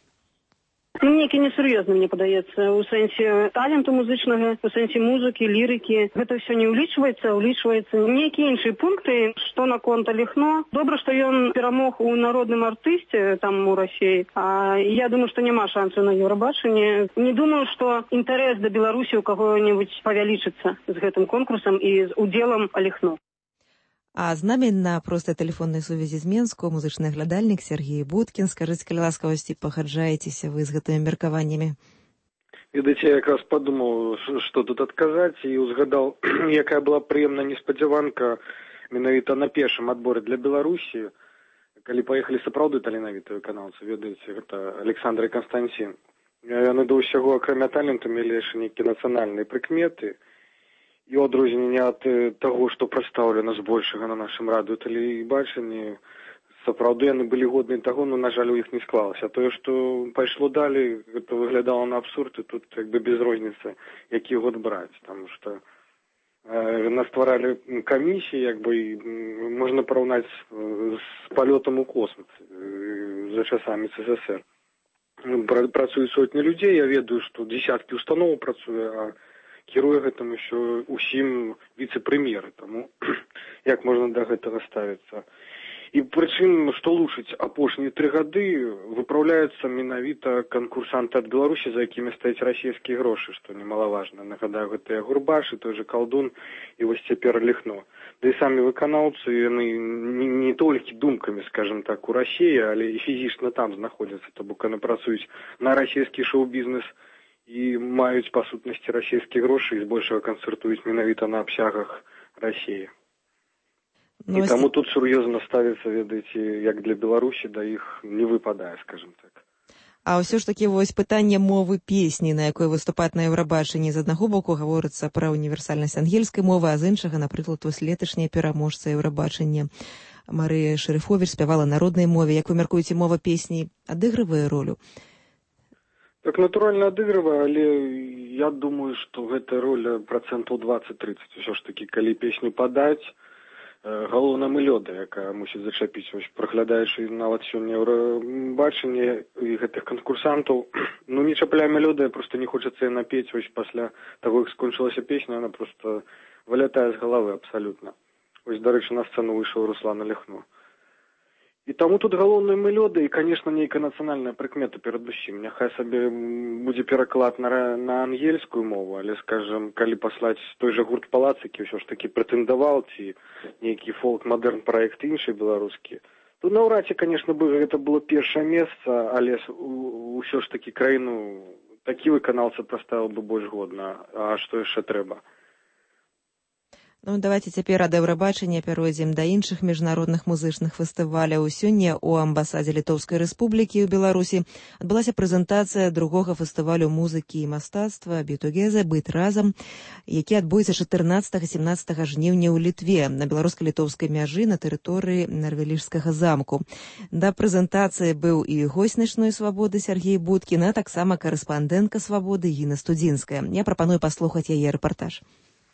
S7: Нейкі несур'ёзна, мне падаецца, у сэнсе таленту музычнага, у сэнсе музыкі, лірыкі. Гэта ўсё не ўлічваецца нейкія іншыя пункты, што наконт Ляхно. Добра, што ён перамог у народным артысце, там у Расіі. Я думаю, што няма шансу на Еўрабачанне. Не думаю, што інтарэс да Беларусі у каго-небудзь павялічыцца з гэтым конкурсам і з удзелам Ляхно.
S1: А з намі на простай тэлефоннай сувязі з Менску музычны аглядальнік Сергей Будкін. Скажыце, калі ласкавасці, пагаджаецеся вы з гэтымі меркаваннямі?
S6: Ведаеце, я якраз падумаў, што тут адказаць, і узгадаў, якая была прыемная неспадзяванка менавіта на першым адборы для Беларусі, калі паехалі сапраўды таленавітыя выканаўцы, ведаеце, гэта Александр і Канстанцін. Яны да ўсяго, акрамя таленту, мелі яшчэ нейкія нацыянальныя прыкметы, і ў адрозненне ад таго, што прадстаўлена збольшага на нашым радыё тэлебачанні, сапраўды яны былі годныя таго, но, на жаль, у іх не склалася. Тое, што пайшло далей, гэта выглядала на абсурд, і тут як бы без розніцы, які год браць, таму што настваралі камісіі, як бы можна параўнаць з палётам у космос за часамі СССР. Працуюць сотні людзей, я ведаю, што дзесяткі устаноў працуе, а кіруе гэтым еще усім віцэ-прэм'еры, таму як можна да гэтага ставіцца. І прычым, што лучыць, апошнія 3 гады выпраўляюцца менавіта канкурсанты ад Беларусі, за якімі стаяць расійскія грошы, што немалаважна. Нагадаю, гэта Гурбаш, той же Калдун і вось цяпер Ляхно. Да і самі выканаўцы, яны не толькі думкамі, скажем так, у Расіі, але і фізічна там знаходзяцца, то бок яны працуюць на расійскі шоу-бізнес і маюць, па сутнасці, расійскія грошы і збольшага канцэртуюць менавіта на абсягах Расіі. І таму тут сур'ёзна ставіцца, ведаеце, як для Беларусі, да іх не выпадае, скажем так.
S1: А ўсё ж такі вось пытанне мовы песні, на якой выступаць на Еўрабачанні. З аднаго боку гаворыцца пра універсальнасць ангельскай мовы, а з іншага, напрыклад, вось леташняя пераможца Еўрабачання Марыя Шэрыфовіч спявала народнай мове. Як вы мяркуеце, мова песні адыгрывае ролю?
S6: Так, натуральна адыгрывае, але я думаю, што гэтая роля процентаў 20-30. Усё ж такі, калі песню падаць, галоўная мелодыя, якая мусіць зачапіць. Вось, праглядаючы нават сёння Еўрабачанне і гэтых канкурсантаў, ну не чапляе мелодыя, проста не хочацца яе напець. Вось пасля таго, як скончылася песня, яна проста вылятае з галавы абсалютна. Вось, дарэчы, на сцэну выйшаў Руслан Ляхно. І таму тут галоўная мелодыя і, конечно, нейкая нацыянальная прыкмета перадусім. Няхай сабе будзе пераклад на ангельскую мову, але, скажем, калі паслаць той жа гурт «Палац», які ўсё ж такі прэтэндаваў, ці нейкі фолк-мадэрн праект іншы беларускі, То наўрад ці, конечно, гэта было першае месца, але ўсё ж такі краіну такі выканаўца паставіў бы больш годна. А што яшчэ трэба?
S1: Ну, давайте цяпер ад Еўрабачання перайдзем да іншых міжнародных музычных фестываляў. Сёння ў амбасадзе Літоўскай Рэспублікі ў Беларусі адбылася прэзентацыя другога фестывалю музыкі і мастацтва «Бітугеза. Быць разам», які адбудзецца 14-17 жніўня ў Літве на беларуска-літоўскай мяжы на тэрыторыі Нарвеліжскага замку. Да прэзентацыі быў і госць «Начной свабоды» Сяргей Будкін, а таксама карэспандэнтка «Свабоды» Гіна Студзінская. Я прапаную паслухаць яе рэпартаж.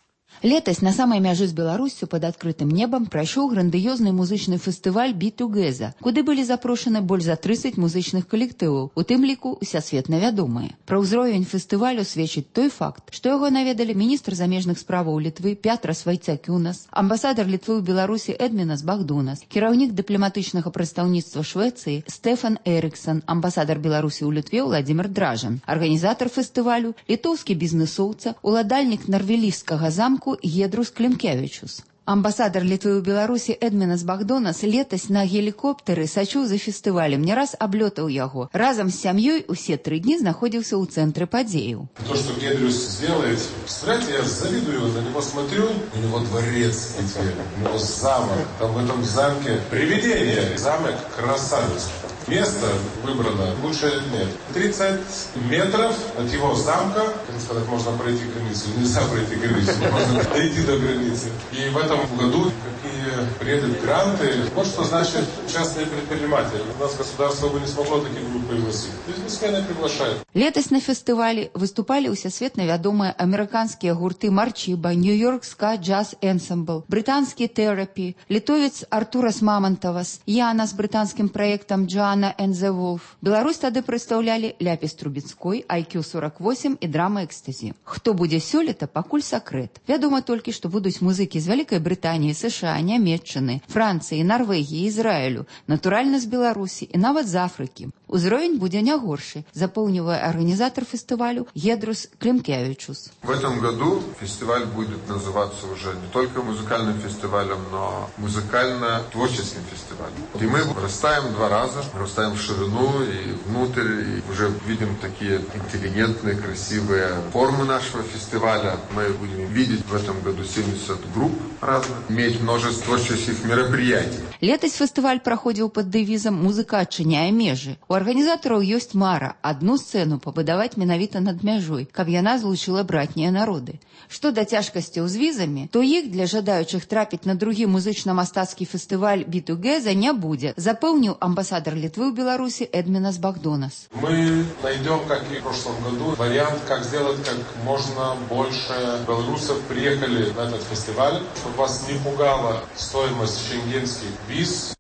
S8: Летась на самай мяжы з Беларуссю пад адкрытым небам прайшоў грандыёзны музычны фестываль «Бітугеза», куды былі запрошаны больш за 30 музычных калектываў, у тым ліку усесветна вядомыя. Пра ўзровень фестывалю сведчыць той факт, што яго наведалі міністр замежных справаў Літвы Пятрас Вайцекюнас, амбасадар Літвы ў Беларусі Эдмінас Багдунас, кіраўнік дыпламатычнага прадстаўніцтва Швецыі Стефан Эрыксон, амбасадар Беларусі ў Літве Владзімір Дражан, арганізатар фестывалю, літоўскі бізнэсоўца, уладальнік Нарвеліжскага замку Гедрус Клімкевічус. Амбасадар Літвы ў Беларусі Эдмінас Багдунас летась на гелікоптары сачыў за фестывалем, не раз аблётаў яго. Разам з сям'ёй усе 3 дні знаходзіўся ў цэнтры падзеяў.
S10: То, что Гедрус сделает, представляете, я завидую, на него смотрю, у него дворец теперь, у него замок, там в этом замке привидение, замок красавец. Место выбрано, лучше нет. 30 метров от его замка, как сказать, можно пройти границу. Нельзя пройти границу, можно дойти до границы. И в этом году какие приедут гранты, вот что значит частные предприниматели. У нас государство бы не смогло такие группы пригласить. Бизнесмены приглашают.
S8: Летась на фестывалі выступалі ўсесветна вядомыя амерыканскія гурты Марчіба, Нью-Йорк Ска Джаз Энсамбл, брытанскі Тэрапі, літовец Артурас Мамантавас, Яна з брытанскім праектам Джоанна and the Wolf. Беларусь тады прадстаўлялі Ляпіс Трубецкой, IQ-48 і драма Экстазі. Хто будзе сёлета, пакуль сакрэт. Вядома толькі, што будуць музыкі з Вялікай Брытаніі, США, Нямецчыны, Францыі, Нарвегіі, Ізраілю, натуральна з Беларусі і нават з Афрыкі. Узровень будзе не горшы, запоўнівае арганізатор фестивалю Гедрус Клімкевічус.
S12: В этом году фестиваль будет называться уже не только музыкальным фестивалем, но музыкально-творческим фестивалем. И мы растаем 2 раза, растаем в ширину и внутрь, и уже видим такие интеллигентные, красивые формы нашего фестиваля. Мы будем видеть в этом году 70 групп разных, иметь множество творческих мероприятий.
S8: Летась фестываль праходзіў пад дэвізам «Музыка адчыняе межы». У арганізатараў ёсць мара адну сцэну пабудаваць менавіта над мяжой, каб яна злучыла братнія народы. Што да цяжкасцяў з візамі, то іх для жадаючых трапіць на другі музычна-мастацкі фестываль «Бітугеза» не будзе, запэўніў амбасадар Литвы в Беларуси Эдминас Багдунас.
S10: Мы найдем, как и в прошлом году, вариант, как сделать как можно больше белорусов приехали на этот фестиваль, чтобы вас не пугала стоимость шенгенских виз.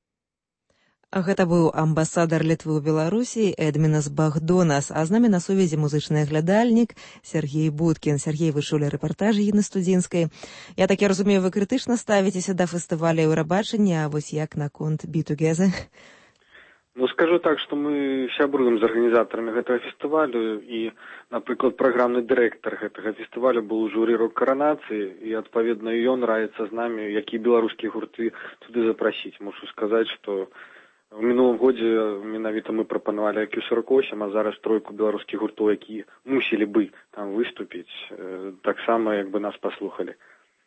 S1: Гэта быў амбасадар Літвы ў Беларусі Эдмінас Багдунас, а з намі на сувязі музычны глядальнік Сяргей Будкін. Сяргей, вы чулі рэпартажы Гіны Студзінскай. Я так і разумею, вы крытычна ставіцеся да фестываля Еўрабачання, а вось як наконт Бітугеза?
S6: Ну, скажу так, што мы сябруем з арганізатарамі гэтага фестывалю, і, напрыклад, праграмны дырэктар гэтага фестывалю быў у журы рок-каранацыі, і, адпаведна, ён раіцца з намі, якія беларускія гурты туды запрасіць. Мушу сказаць, што в мінулым годзе менавіта мы прапанавалі IQ-48, а зараз 3 беларускіх гуртоў, якія мусілі бы там выступіць, таксама як бы нас паслухалі.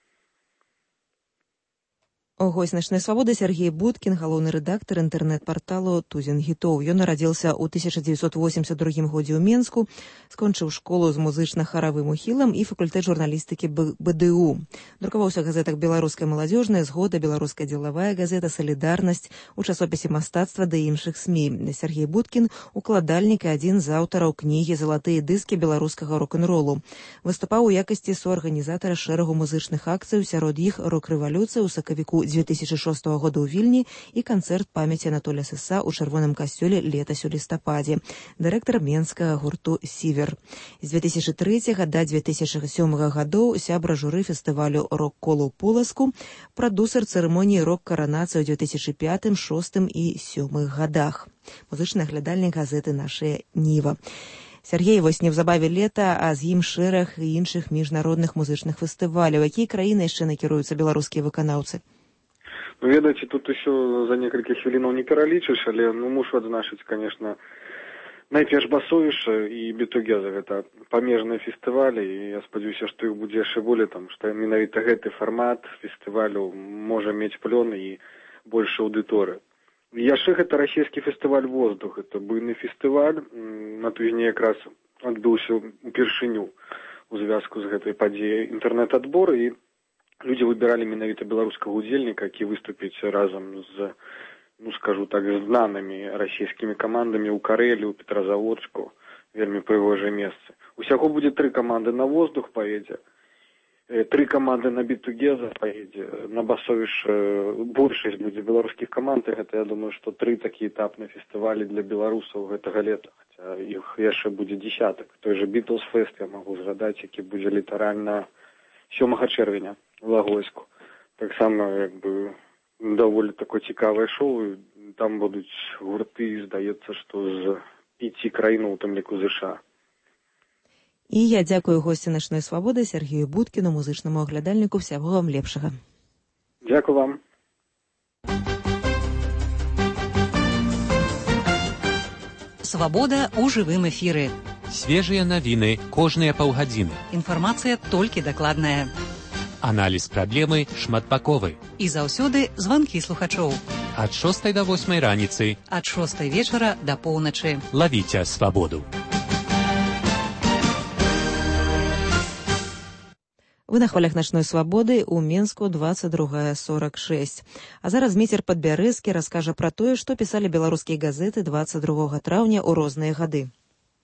S1: Госць «Начной свабоды» Сяргей Будкін, галоўны рэдактар інтэрнэт-парталу «Тузін гітоў». Ён нарадзіўся ў 1982 годзе ў Менску, скончыў школу з музычна-харавым ухілам і факультэт журналістыкі БДУ. Друкаваўся ў газетах «Беларуская маладзёжная», «Згода», «Беларуская дзелавая газета», «Салідарнасць», у часопісе «Мастацтва» ды іншых СМІ. Сяргей Будкін – укладальнік і адзін з аўтараў кнігі «Залатыя дыскі беларускага рок-н-ролу». Выступаў у якасці суарганізатара шэрагу музычных акцый, сярод іх рок-рэвалюцыя ў сакавіку 2006 года ў Вільні і канцэрт памяці Анатолія Сыса ў чырвоным касцёле летась у лістападзе. Дырэктар менскага гурту «Сівер». З 2003 да 2007 гадоў сябра журы фестывалю «Рок-колу Поласку», прадусер цырымоніі рок-каранацыі ў 2005, 2006 і 2007 гадах. Музычны глядальнік газеты «Нашая Ніва». Сяргей, вось неўзабаве лета, а з ім шэраг і іншых міжнародных музычных фестываляў. Якія краіны яшчэ накіруюцца беларускія выканаўцы?
S6: Ведаеце, тут еще за некалькі хвілінаў не пералічыш, але мушу адзначыць, конечно, найперш Басовіша і Бітугеза. Гэта памежныя фестывалі, і я спадзяюся, што іх будзе яшчэ болей, там, што менавіта гэты фармат фестывалю можа мець плён і больш аўдыторыю. І яшчэ гэта расійскі фестываль «Воздух». Гэта буйны фестываль, на тыдні якраз адбыўся упершыню у звязку з гэтай падзеяй інтэрнэт-адбор, і людзі выбіралі менавіта беларускага удзельніка, які выступіць разам з, скажу так, знанымі расійскімі камандамі ў Карэлі, ў Петрозаводску, вельмі прыгожае месцы. Усяго будзе 3 каманды на «Воздух» паедзе, 3 каманды на Бітугеза паедзе, на Басовіш большасць будзе беларускіх каманд, і гэта, я думаю, што 3 такія этапныя фестывалі для беларусаў гэтага лета, хаця іх яшчэ будзе десятак. Той же Beatles Fest я магу згадаць, які будзе літаральна 7 чэрвеня в Лагойску. Таксама, як бы, даволі такое цікавае шоу. Там будуць гурты, здаецца, што з 5 краін, у тым ліку США.
S1: І я дзякую госці «Начной свабоды» Сергею Будкіну, музычнаму аглядальніку. Всяго вам лепшага.
S6: Дзякую вам.
S2: Свабода ў жывым эфіры.
S14: Свежыя навіны кожныя паўгадзіны.
S2: Інфармацыя толькі дакладная.
S14: Аналіз праблемы шматбаковы.
S2: І заўсёды званкі слухачоў.
S14: Ад 6 до 8 раніцы.
S2: Ад 6 вечара да поўначы.
S14: Лавіце свабоду.
S1: Вы на хвалях «Начной свабоды» у Менску 22:46. А зараз Зміцер Падбярэзкі раскажа пра тое, што пісалі беларускія газеты 22 траўня ў розныя гады.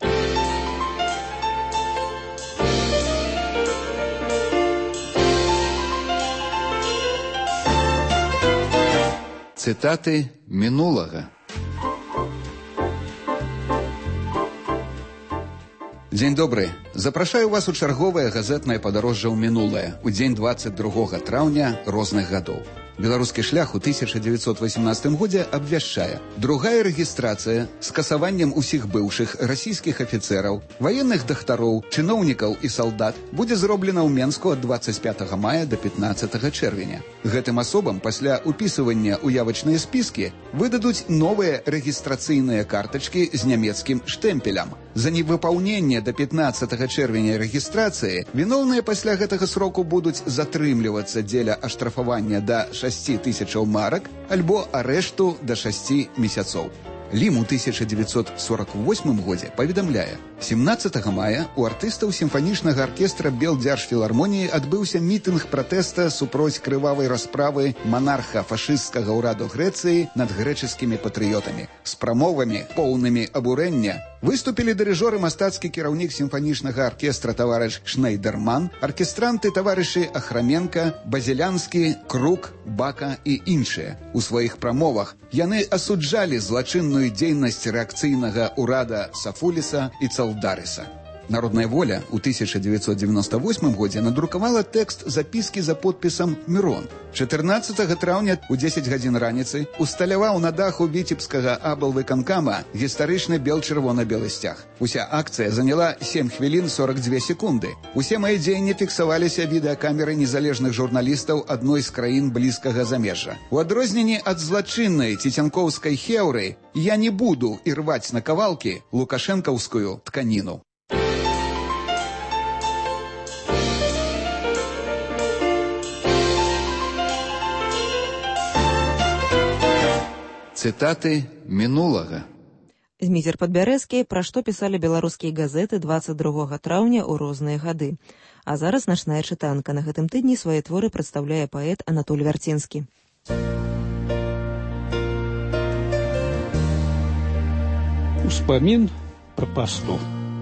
S15: Цитаты минулого. Дзень добры. Запрашаю вас у чарговае газетнае падарожжа ў мінулае, у дзень 22 траўня розных гадоў. Беларускі шлях у 1918 годзе абвяшчае: другая рэгістрацыя з касаваннем усіх быўшых расійскіх афіцэраў, ваенных дактароў, чыноўнікаў і салдат будзе зроблена ў Менску ад 25 мая до 15 чэрвеня. Гэтым асобам пасля упісывання ў явачныя спіскі выдадуць новыя рэгістрацыйныя картачкі з нямецкім штэмпелем. За невыпаўненне до 15 чэрвеня рэгістрацыі віноўныя пасля гэтага сроку будуць затрымлівацца дзеля аштрафавання да 6 000 марак альбо арэшту да 6 месяцоў. Лім у 1948 годзе паведамляе: 17 мая у артыстаў сімфанічнага аркестра Белдзяржфілармоніі адбыўся мітынг пратэста супроць крывавай расправы манарха фашысцкага ўраду Грэцыі над грэчаскімі патрыётамі. З прамовамі, поўнымі абурэння, выступілі дырыжор і мастацкі кіраўнік сімфанічнага аркестра таварыш Шнайдерман, аркестранты таварышы Ахраменка, Базілянскі, Крук, Бака і іншыя. У сваіх прамовах яны асуджалі злачынную дзейнасць рэакцыйнага ўрада Сафуліса і Цалдарыса. Народная воля у 1998 годзе надрукавала тэкст запіскі за подпісам «Мірон». 14 траўня у 10 гадзін раніцы усталяваў на даху віцебскага аблвыканкама гістарычны бел-чырвона-белы сцяг. Уся акцыя заняла 7 хвілін 42 секунды. Усе мае дзеянні фіксаваліся відэакамеры незалежных журналістаў адной з краін блізкага замежжа. У адрозненні ад злачыннай ціцянкоўскай хеўры я не буду ірваць на кавалкі лукашэнкаўскую тканіну. Цитаты минулого.
S1: Зміцер Падбярэзкі, пра што пісалі беларускія газеты 22 траўня ў розныя гады. А зараз начная чытанка. На гэтым тыдні свае творы прадстаўляе паэт Анатоль Вярцінскі.
S24: Успамін пра пасту.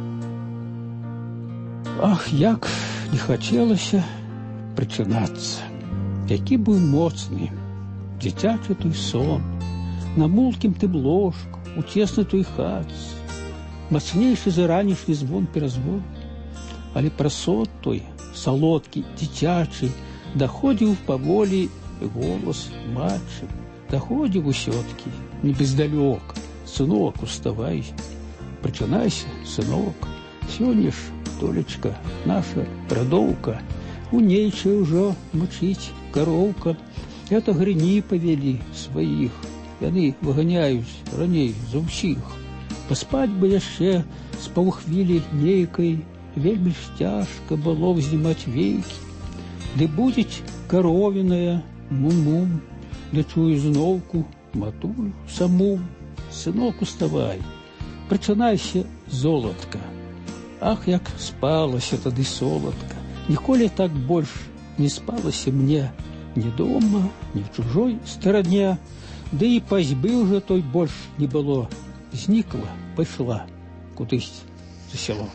S24: Ах, як не хацелася прачынацца. Які быў моцны, дзіцячы той сон, на мулкім тым ложку, у цеснай той хаце, мацнейшы за ранішні звон-перазвон. Але прасот той, салодкі, дзіцячы, даходзіў паволі голас матчы. Даходзіў усё-ткі, не бездалёк. Сынок, уставай, прачынайся, сынок. Сёння ж, Толечка, наша радоўка, у нейчай ужо мычыць кароўка. Это грыні павялі сваіх. Яны выганяюць раней за ўсіх. Паспаць бы яшчэ з паўхвілі нейкай, вельмі ж цяжка было ўзнімаць векі. Ды будзець каровіная мум-мум, ды чую зноўку матулю саму. Сынок, уставай, прачынайся, золатка. Ах, як спалася тады соладка. Ніколі так больш не спалася мне ні дома, ні в чужой старане. Ды і пазьбы ўжо той больш не было. Знікла, пайшла кудысь за село.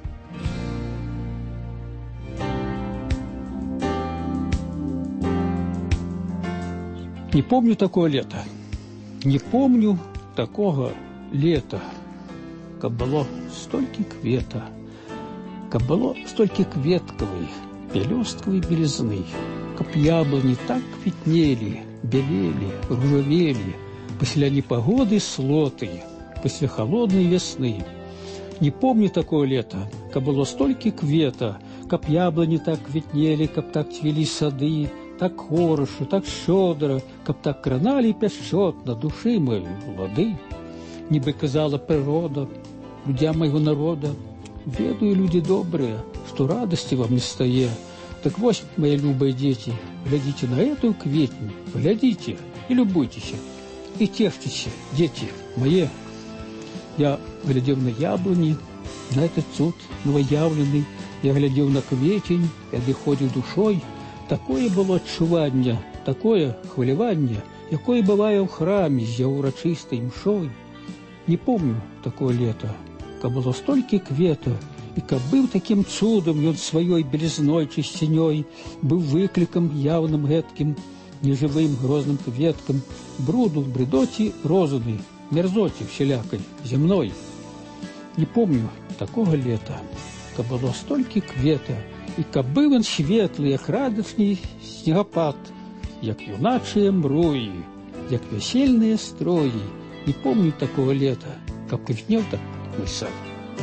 S24: Не помню такое лето. Не помню такого лета, каб было столькі квета, каб было столькі кветкавай, пялёсткавай белізны, каб яблыні так квітнелі, белелі, ружавелі, пасля непагоды слотыя, пасля холоднай вясны. Не помню такое лета, каб было столькі квета, каб яблыні так квітнелі, каб так цвілі сады, так хораша, так щодра, каб так краналі пяшчотна душы моей вады. Нібы казала прырода, людям майго народа, ведаю, люди добрыя, што радасці вам не стае. Так вось, мои любыя дзеці, глядзіце на эту кветню, глядзіце і любуйцеся, і цешцеся, дзеці мае. Я глядзеў на яблыні, на этот цуд новоявлены, я глядзеў на кветень і адыходзіў душой. Такое было адчуванне, такое хваляванне, якое бывае ў храме з урачыстай мшой. Не помню такое лето, каб было столькі квета, і каб быў такім цудам ён сваёй белізной чысцінёй, быў выклікам яўным гэткім, нежывым грозным кветкам, бруду, брыдоці розаны, мерзоці всялякай, земной. Не помню такого лета, каб было столькі квета, і каб быў ён светлы, як радасны снегапад, як юначыя мруі, як вясельныя строі. Не помню такого лета, каб квітнеў так мой сад.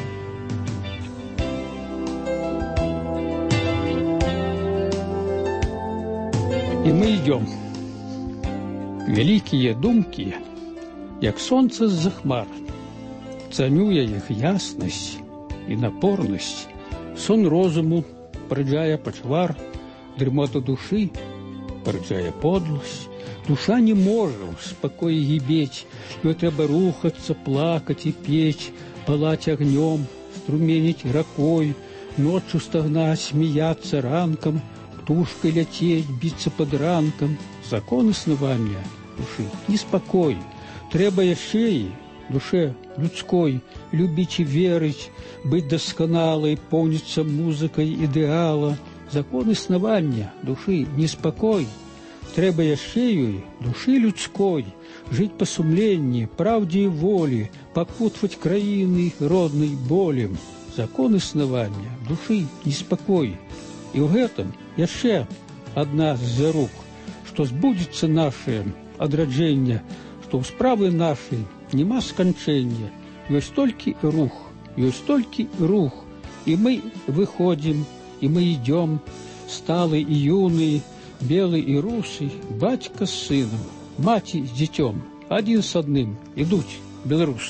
S24: І мы идем. Великие думки, як солнце з-за хмар. Цаню я их ясность и напорность. Сон розуму порыджае пачвар, дрымота души порыджае подлость. Душа не можа ў спакоі гібець, ёй трэба рухацца, плакаць і пець, палаць агнём, струменіць ракой, ноччу стагнаць, смяяцца ранкам, птушкай ляцець, біцца пад ранкам. Закон існавання душы неспакой. Трэба яшчэ і душе людской любіць і верыць, быць дасканалай, поўніцца музыкай ідэала. Закон існавання душы неспакой. Трэба яшчэ ёй душы людской жыць па сумленні, праўдзе і волі, пакутваць краіны роднай болем. Закон існавання душы неспакой. І ў гэтым яшчэ адна з зарук, што збудзецца нашае адраджэнне, што ў справы нашай няма сканчэння. Ёсць толькі рух, і мы выходзім, і мы ідём, сталы і юны, белы і русы, бацька з сынам, маці з дзіцём, адзін з адным ідуць беларусы.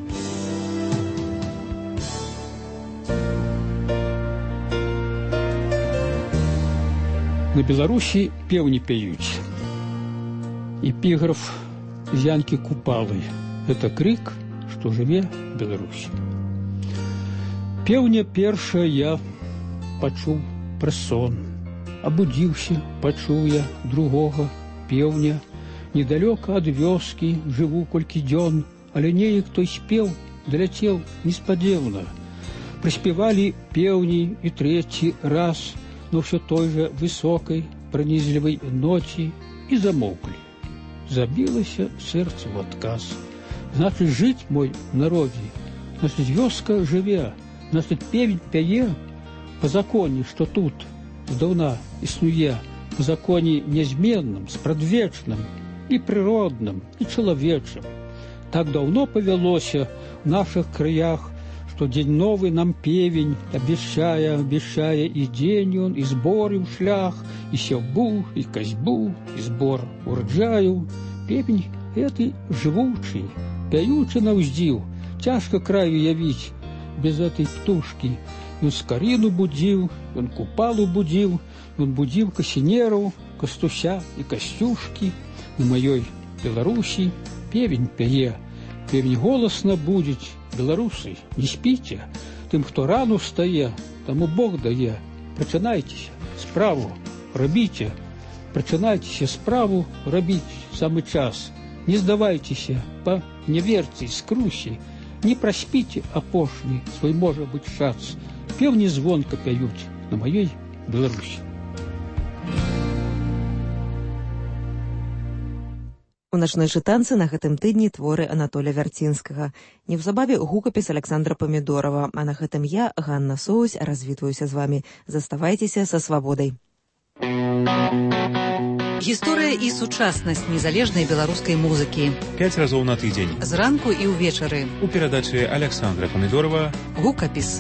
S24: На Беларусі пеўні пяюць. Эпіграф з Янкі Купалы. Гэта крык, што жыве Беларусь. Пеўня першая я пачуў праз сон. Абудзіўся, пачуў я другога пеўня. Недалёка ад вёскі жыву колькі дзён, але неяк той спеў даляцеў неспадзеўна. Прыспявалі пеўні і трэці раз, но ўсё той жа высокай, пранізлівай ноці і замоўклі. Забілася сэрца ў адказ. Значыць, жыць мой народзе, значыць, вёска жыве, значыць, певень пяе па законе, што тут здаўна існуе, па законе нязменным, спрадвечным і прыродным, і чалавечым. Так даўно павялося в наших краях, что день новый нам певень обещая, и день он, и сборы в шлях, и севбу, и козьбу, и сбор урожаю. Певень этой живучий, пяючи навздзіў, тяжко краю явить без этой птушки. Он скорину будил, он купалу будил, он будил косинеру, костуся и костюшки. На моей Беларуси певень пяе, певень голосно будет. Беларусы, не спите, тем, кто рано встає, тому Бог дає. Причинайтеся, справу робите, причинайтеся, справу робіть самый час. Не сдавайтеся по неверці, скрусі, не проспите опошли свой, может быть, шац. Певни звонко пяють на моей Беларуси.
S1: У начной чытанцы на гэтым тыдні творы Анатолія Вярцінскага. Неўзабаве гукапіс Александра Памідорова, а на гэтым я, Ганна Соусь, развітваюся з вамі. Заставайцеся са свабодай.
S2: Гісторыя і сучаснасць незалежнай беларускай музыкі.
S3: 5 разоў на тыдзень.
S2: Зранку і ўвечары.
S3: У перадачы Александра Памідорова
S2: «Гукапіс».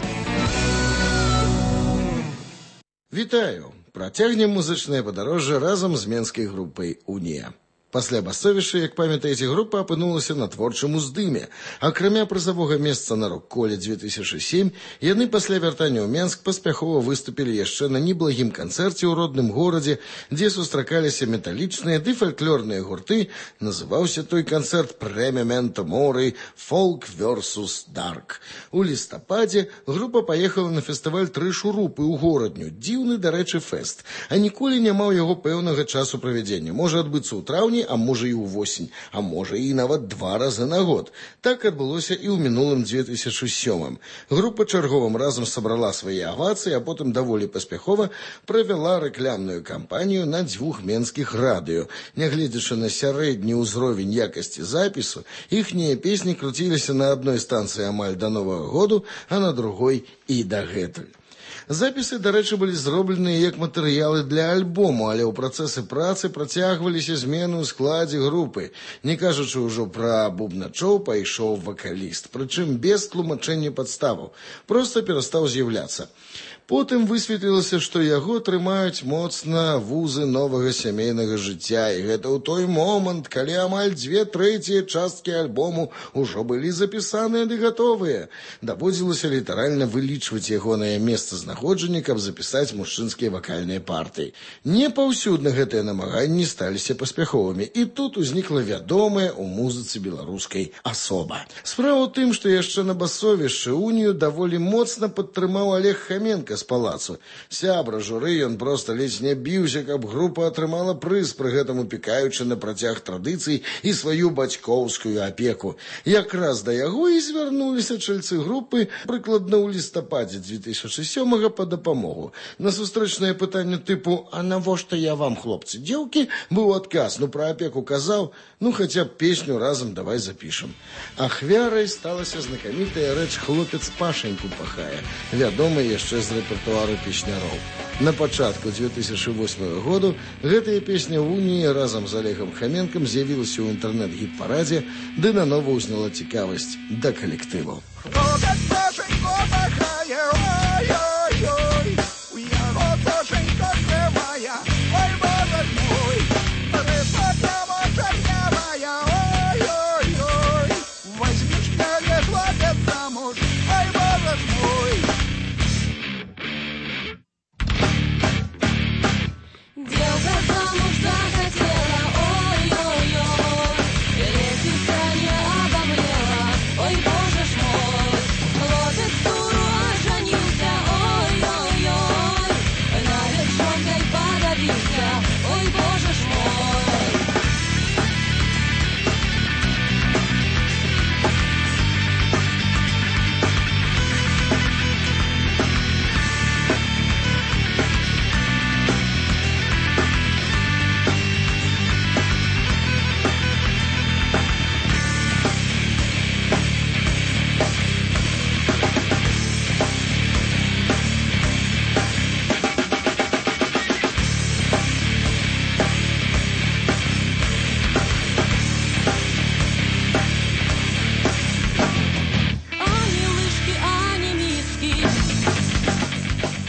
S13: Вітаю! Працягнем музычнае падарожжа разам з менскай групай «Унія». Пасля басовішча, як памятаеце, група апынулася на творчым уздыме. Акрамя прызавога месца на рок-коле 2007, яны пасля вяртання ў Менск паспяхова выступілі яшчэ на неблагім канцэрце ў родным горадзе, дзе сустракаліся металічныя ды фальклорныя гурты. Называўся той канцэрт «Премементо мори. Folk vs. Dark». У лістападзе група паехала на фестываль «Тры шурупы» ў горадню. Дзіўны, дарэчы, фэст. А ніколі няма ў яго пэўнага часу правядзення. Можа адбыцца ў траўні, а можа і ўвосень, а можа і нават 2 разы на год. Так адбылося і ў мінулым 2007. Група чарговым разам сабрала свае авацыі, а потым даволі паспяхова правяла рэкламную кампанію на 2 менскіх радыё. Нягледзячы на сярэдні ўзровень якасці запісу, іхнія песні круціліся на адной станцыі амаль да Новага году, а на другой і дагэтуль. Запісы, дарэчы, былі зробленыя як матэрыялы для альбому, але ў працэсы працы працягваліся змены ў складзе групы. Не кажучы ўжо пра бубначоў, пайшоў вакаліст, прычым без тлумачэння падставаў, проста перастаў з'яўляцца. Потым высветлілася, што яго трымаюць моцна вузы новага сямейнага жыцця, і гэта ў той момант, калі амаль 2/3 часткі альбому ўжо былі запісаныя ды гатовыя. Даводзілася літаральна вылічваць ягонае месцазнаходжанне, каб запісаць мужчынскія вакальныя партыі. Не паўсюдна гэтыя намаганні сталіся паспяховымі, і тут узнікла вядомая ў музыцы беларускай асоба. Справа ў тым, што яшчэ на басовішчы «Унію» даволі моцна падтрымаў Олег Хаменка з палацу. Сябра журы, ён проста ледзь не біўся, каб група атрымала прыз, пры гэтым упікаючы на працяг традыцый і сваю бацькоўскую апеку. Якраз да яго і звярнуліся чальцы групы прыкладна ў лістападзе 2007 па дапамогу. На сустрэчнае пытанне тыпу «А навошта я вам, хлопцы, дзеўкі?» быў адказ, пра апеку казаў, хаця б песню разам давай запішам. Ахвярай сталася знакамітая рэч «Хлопец Пашеньку пахае», вядомая яшчэ з рэпертуару песняроў. На пачатку 2008 году гэтая песня ў «Уніі» разам з Олегам Хаменкам з'явілася ў інтэрнэт-гіт-парадзе, ды нанова ўзняла цікавасць да калектыву.